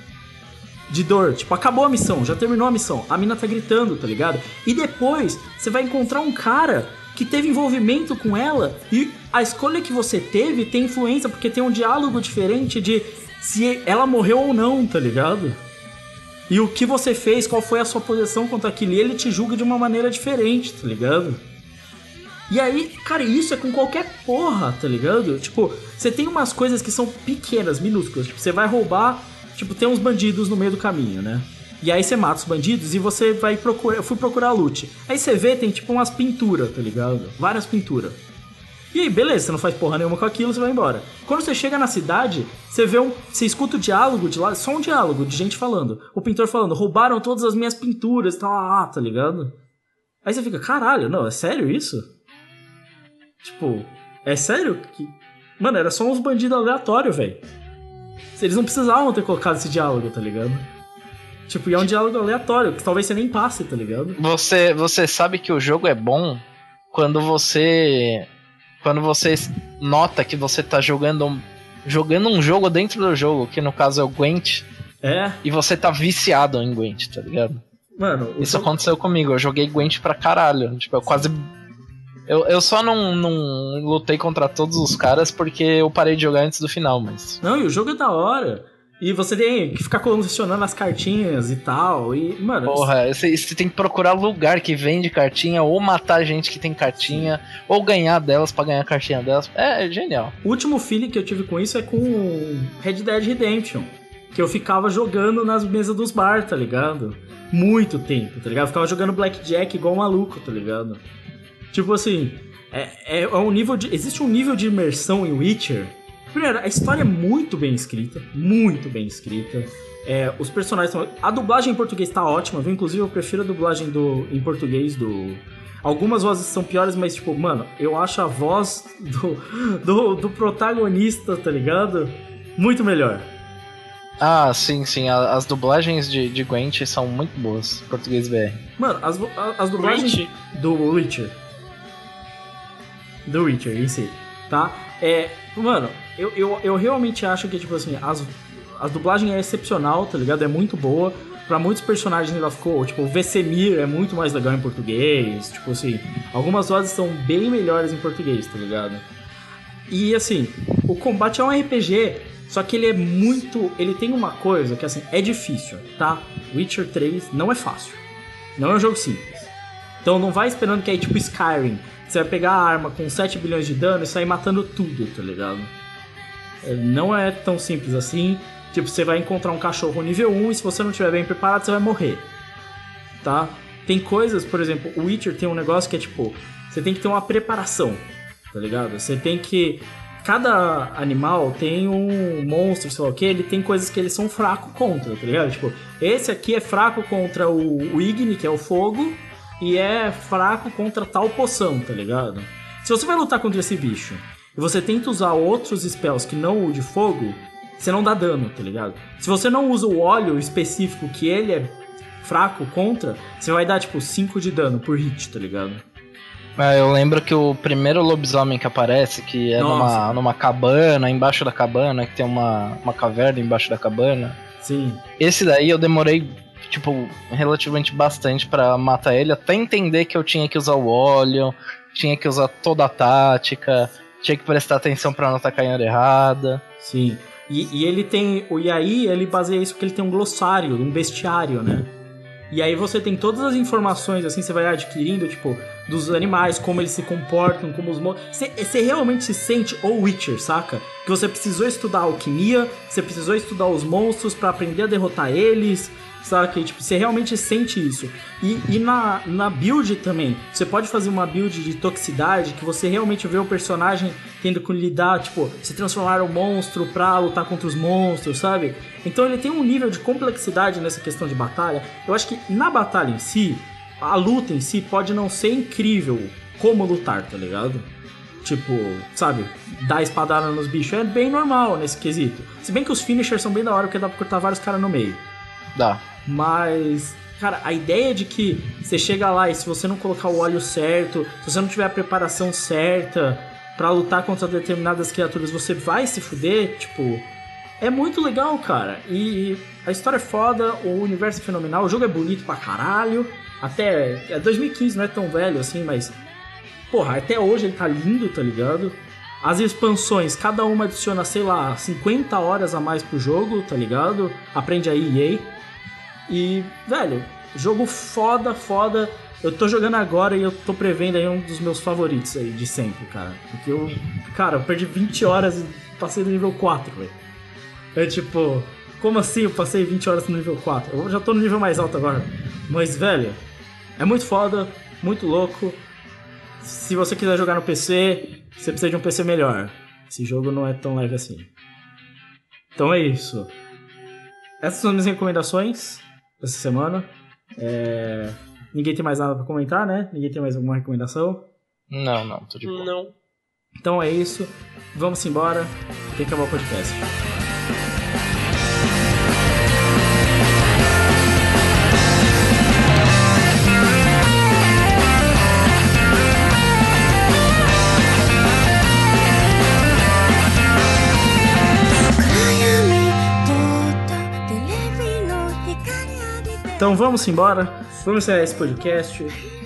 De dor, tipo, acabou a missão, já terminou a missão. A mina tá gritando, tá ligado? E depois, você vai encontrar um cara que teve envolvimento com ela e a escolha que você teve tem influência, porque tem um diálogo diferente de se ela morreu ou não, tá ligado? E o que você fez, qual foi a sua posição contra aquilo, e ele te julga de uma maneira diferente, tá ligado? E aí, cara, isso é com qualquer porra, tá ligado? Tipo, você tem umas coisas que são pequenas, minúsculas, tipo, você vai roubar, tipo, tem uns bandidos no meio do caminho, né? E aí você mata os bandidos e você vai procurar... Eu fui procurar loot. Aí você vê, tem tipo umas pinturas, tá ligado? Várias pinturas. E aí, beleza, você não faz porra nenhuma com aquilo, você vai embora. Quando você chega na cidade, você vê você escuta o diálogo de lá, só um diálogo de gente falando. O pintor falando, roubaram todas as minhas pinturas e tal, tá ligado? Aí você fica, caralho, não, é sério isso? Tipo, é sério? Mano, era só uns bandidos aleatórios, velho. Eles não precisavam ter colocado esse diálogo, tá ligado? Tipo, e é um diálogo aleatório, que talvez você nem passe, tá ligado? Você sabe que o jogo é bom quando você nota que você tá jogando um jogo dentro do jogo, que no caso é o Gwent. É. E você tá viciado em Gwent, tá ligado? Mano, isso aconteceu comigo, eu joguei Gwent pra caralho. Tipo, eu quase... Eu só não lutei contra todos os caras porque eu parei de jogar antes do final, mas... Não, e o jogo é da hora. E você tem que ficar colecionando as cartinhas e tal. E, mano... Porra, você tem que procurar lugar que vende cartinha, ou matar gente que tem cartinha, ou ganhar delas pra ganhar a cartinha delas. É genial. O último feeling que eu tive com isso é com Red Dead Redemption. Que eu ficava jogando nas mesas dos bar, tá ligado? Muito tempo, tá ligado? Eu ficava jogando Blackjack igual um maluco, tá ligado? Tipo assim, é um nível de... Existe um nível de imersão em Witcher. Primeiro, a história é muito bem escrita. Muito bem escrita. Os personagens são... A dublagem em português tá ótima, viu? Inclusive eu prefiro a dublagem em português do... Algumas vozes são piores, mas tipo, mano, eu acho a voz do protagonista, tá ligado? Muito melhor. Ah, sim. As dublagens de Gwent são muito boas. Português BR. Mano, as dublagens do Witcher. Do Witcher em si, tá? Mano, eu realmente acho que, tipo assim, a dublagem é excepcional, tá ligado? É muito boa. Pra muitos personagens ainda ficou, tipo, o Vesemir é muito mais legal em português. Tipo assim, algumas vozes são bem melhores em português, tá ligado? E assim, o combate é um RPG, só que ele tem uma coisa que, assim, é difícil, tá? Witcher 3 não é fácil. Não é um jogo simples. Então não vai esperando que é tipo Skyrim. Você vai pegar a arma com 7 bilhões de dano e sair matando tudo, tá ligado? Não é tão simples assim. Tipo, você vai encontrar um cachorro nível 1 e se você não estiver bem preparado, você vai morrer. Tá? Tem coisas, por exemplo, o Witcher tem um negócio que é tipo... Você tem que ter uma preparação, tá ligado? Você tem que... Cada animal tem um monstro, sei lá o que, ele tem coisas que eles são fracos contra, tá ligado? Tipo, esse aqui é fraco contra o Igni, que é o fogo... E é fraco contra tal poção, tá ligado? Se você vai lutar contra esse bicho e você tenta usar outros spells que não o de fogo, você não dá dano, tá ligado? Se você não usa o óleo específico que ele é fraco contra, você vai dar tipo 5 de dano por hit, tá ligado? Eu lembro que o primeiro lobisomem que aparece, que é numa cabana, embaixo da cabana, que tem uma caverna embaixo da cabana. Sim. Esse daí eu demorei... tipo, relativamente bastante pra matar ele, até entender que eu tinha que usar o óleo, tinha que usar toda a tática, tinha que prestar atenção pra não atacar em hora errada. Sim, e ele tem... E aí ele baseia isso porque ele tem um glossário, um bestiário, né? E aí você tem todas as informações, assim, você vai adquirindo, tipo... dos animais, como eles se comportam, como os monstros. Você realmente se sente o Witcher, saca? Que você precisou estudar a alquimia, você precisou estudar os monstros pra aprender a derrotar eles, saca? E, tipo, você realmente sente isso. E na build também, você pode fazer uma build de toxicidade que você realmente vê o personagem tendo que lidar, tipo, se transformar um monstro pra lutar contra os monstros, sabe? Então ele tem um nível de complexidade nessa questão de batalha. Eu acho que na batalha em si, a luta em si pode não ser incrível como lutar, tá ligado? Tipo, sabe, dar espadada nos bichos é bem normal nesse quesito. Se bem que os finishers são bem da hora, porque dá pra cortar vários caras no meio. Dá. Mas, cara, a ideia de que você chega lá e se você não colocar o óleo certo, se você não tiver a preparação certa pra lutar contra determinadas criaturas, você vai se fuder, tipo... É muito legal, cara. E a história é foda, o universo é fenomenal, o jogo é bonito pra caralho. Até 2015, não é tão velho assim, mas... Porra, até hoje ele tá lindo, tá ligado? As expansões, cada uma adiciona, sei lá, 50 horas a mais pro jogo, tá ligado? Aprende aí, EA. E, velho, jogo foda. Eu tô jogando agora e eu tô prevendo aí um dos meus favoritos aí de sempre, cara. Porque eu perdi 20 horas e passei no nível 4, velho. É tipo, como assim eu passei 20 horas no nível 4? Eu já tô no nível mais alto agora. Mas, velho, é muito foda, muito louco. Se você quiser jogar no PC, você precisa de um PC melhor. Esse jogo não é tão leve assim. Então é isso. Essas são as minhas recomendações dessa semana. Ninguém tem mais nada pra comentar, né? Ninguém tem mais alguma recomendação? Não, tô de boa. Não. Então é isso. Vamos embora. Tem que acabar o podcast. Então vamos embora, vamos encerrar esse podcast.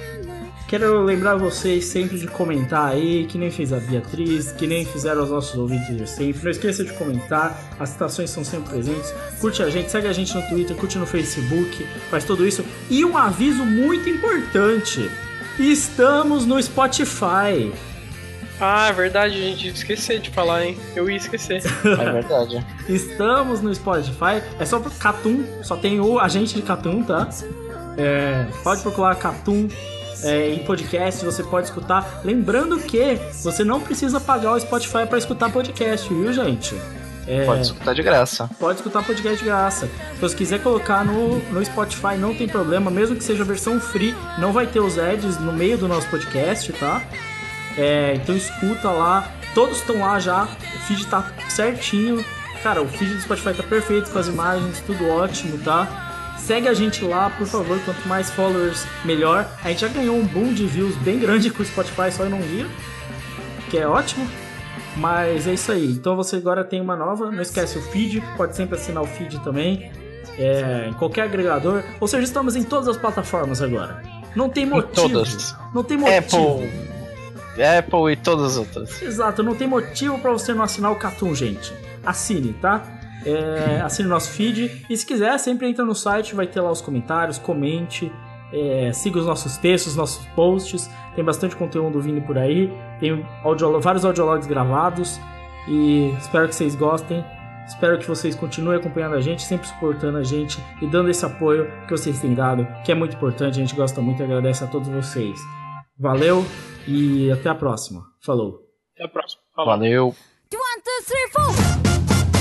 Quero lembrar vocês sempre de comentar aí, que nem fez a Beatriz, que nem fizeram os nossos ouvintes de sempre. Não esqueça de comentar, as citações são sempre presentes. Curte a gente, segue a gente no Twitter, curte no Facebook, faz tudo isso. E um aviso muito importante, estamos no Spotify. Ah, é verdade, gente. Esqueci de falar, hein? Eu ia esquecer. É verdade. Estamos no Spotify. É só pro Catum. Só tem o agente de Catum, tá? Pode procurar Catum em podcast. Você pode escutar. Lembrando que você não precisa pagar o Spotify pra escutar podcast, viu, gente? Pode escutar de graça. Pode escutar podcast de graça. Se você quiser colocar no Spotify, não tem problema. Mesmo que seja a versão free, não vai ter os ads no meio do nosso podcast, tá? Então escuta lá, todos estão lá já, o feed tá certinho. Cara, o feed do Spotify tá perfeito, com as imagens, tudo ótimo, tá? Segue a gente lá, por favor, quanto mais followers, melhor. A gente já ganhou um boom de views bem grande com o Spotify, só eu não vi, que é ótimo. Mas é isso aí, então você agora tem uma nova, não esquece o feed, pode sempre assinar o feed também, em qualquer agregador. Ou seja, estamos em todas as plataformas agora. Não tem motivo. Todas. Não tem motivo. Apple e todas as outras. Exato, não tem motivo pra você não assinar o Catum, gente. Assine, tá? Assine o nosso feed. E se quiser, sempre entra no site, vai ter lá os comentários, comente, siga os nossos textos, nossos posts. Tem bastante conteúdo vindo por aí. Tem vários audiologs gravados. E espero que vocês gostem. Espero que vocês continuem acompanhando a gente, sempre suportando a gente e dando esse apoio que vocês têm dado, que é muito importante. A gente gosta muito e agradece a todos vocês. Valeu e até a próxima. Falou. Até a próxima. Falou. Valeu. 1, 2, 3, 4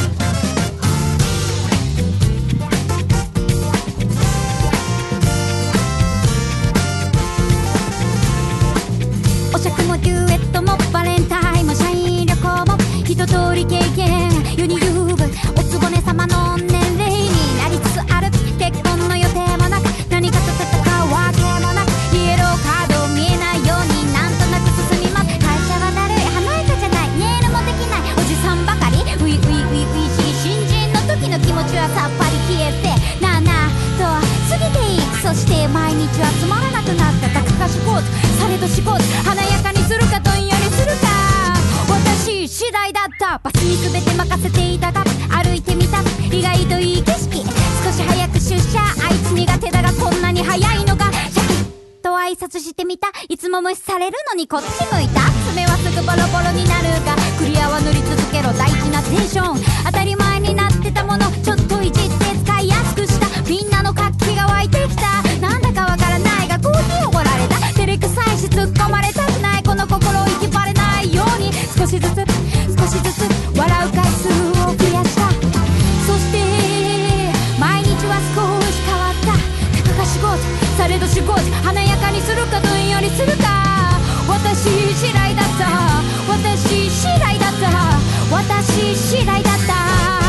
お酌もデュエットもバレンタインも社員旅行も一通り経験世に言うおつぼね様の年齢になりつつある結婚の予定もなく何かと戦うわけもなくイエローカード見えないようになんとなく進みます会社はだるい華やかじゃないネイルもできないおじさんばかりウィウィウィウィ新人の時の気持ちはさっぱり消えてなあなあと過ぎていくそして毎日はつまらなくなったたくかしポーズされどしポーズ華やかにするかどんよりするか私次第だったバスに全て任せていたが歩いてみた意外といい景色少し早く出社あいつ苦手だがこんなに早いのかシャキッとは挨拶してみた。いつも無視されるのにこっち向いた。爪はすぐボロボロになるがクリアは塗り続けろ大事なテンション。当たり前になってたものちょっといじって使いやすくした。みんなの活気が湧いてきた。なんだかわからないがコーヒーおごられた。照れくさいし突っ込まれたくない。この心を息ばれないように少しずつ笑う回数を増やした。そして毎日は少し変わった。たかが仕事されど仕事華やかにするかどんよりするか。私次第だった。私次第だった。私次第だった。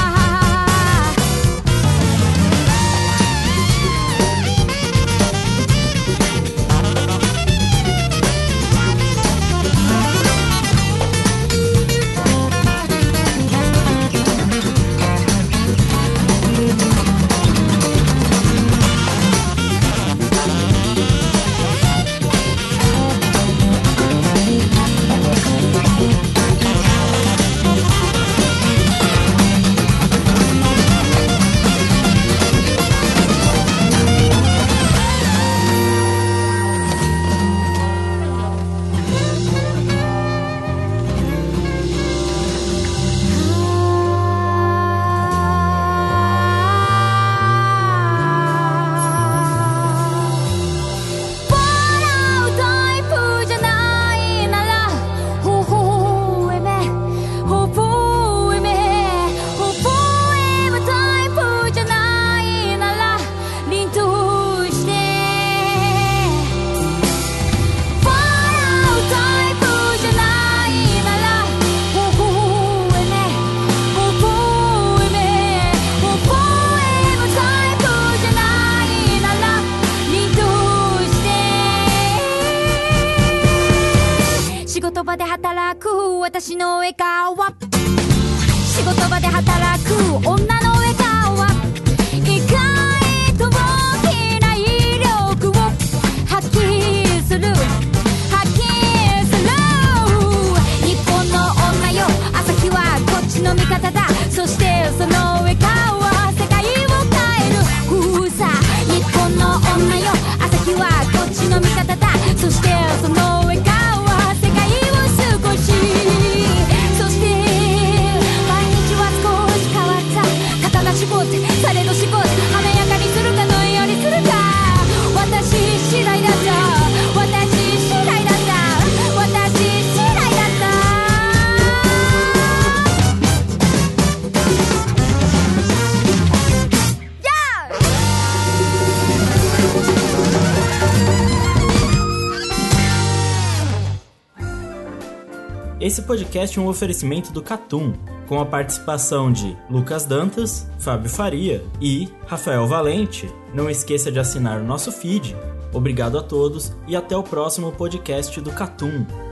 私の笑顔は仕事場で働く女の笑顔は意外と大きな威力を発揮する日本の女よ朝日はこっちの味方だ。そしてその笑顔は世界を変えるさあ日本の女よ朝日はこっちの味方だ。そしてその笑顔は世界を少し仕事されど仕事華やかにするかどんよりするか。私次第だった。私次第だった。私次第だった。 Esse podcast é um oferecimento do Catum, com a participação de Lucas Dantas, Fábio Faria e Rafael Valente. Não esqueça de assinar o nosso feed. Obrigado a todos e até o próximo podcast do Catum.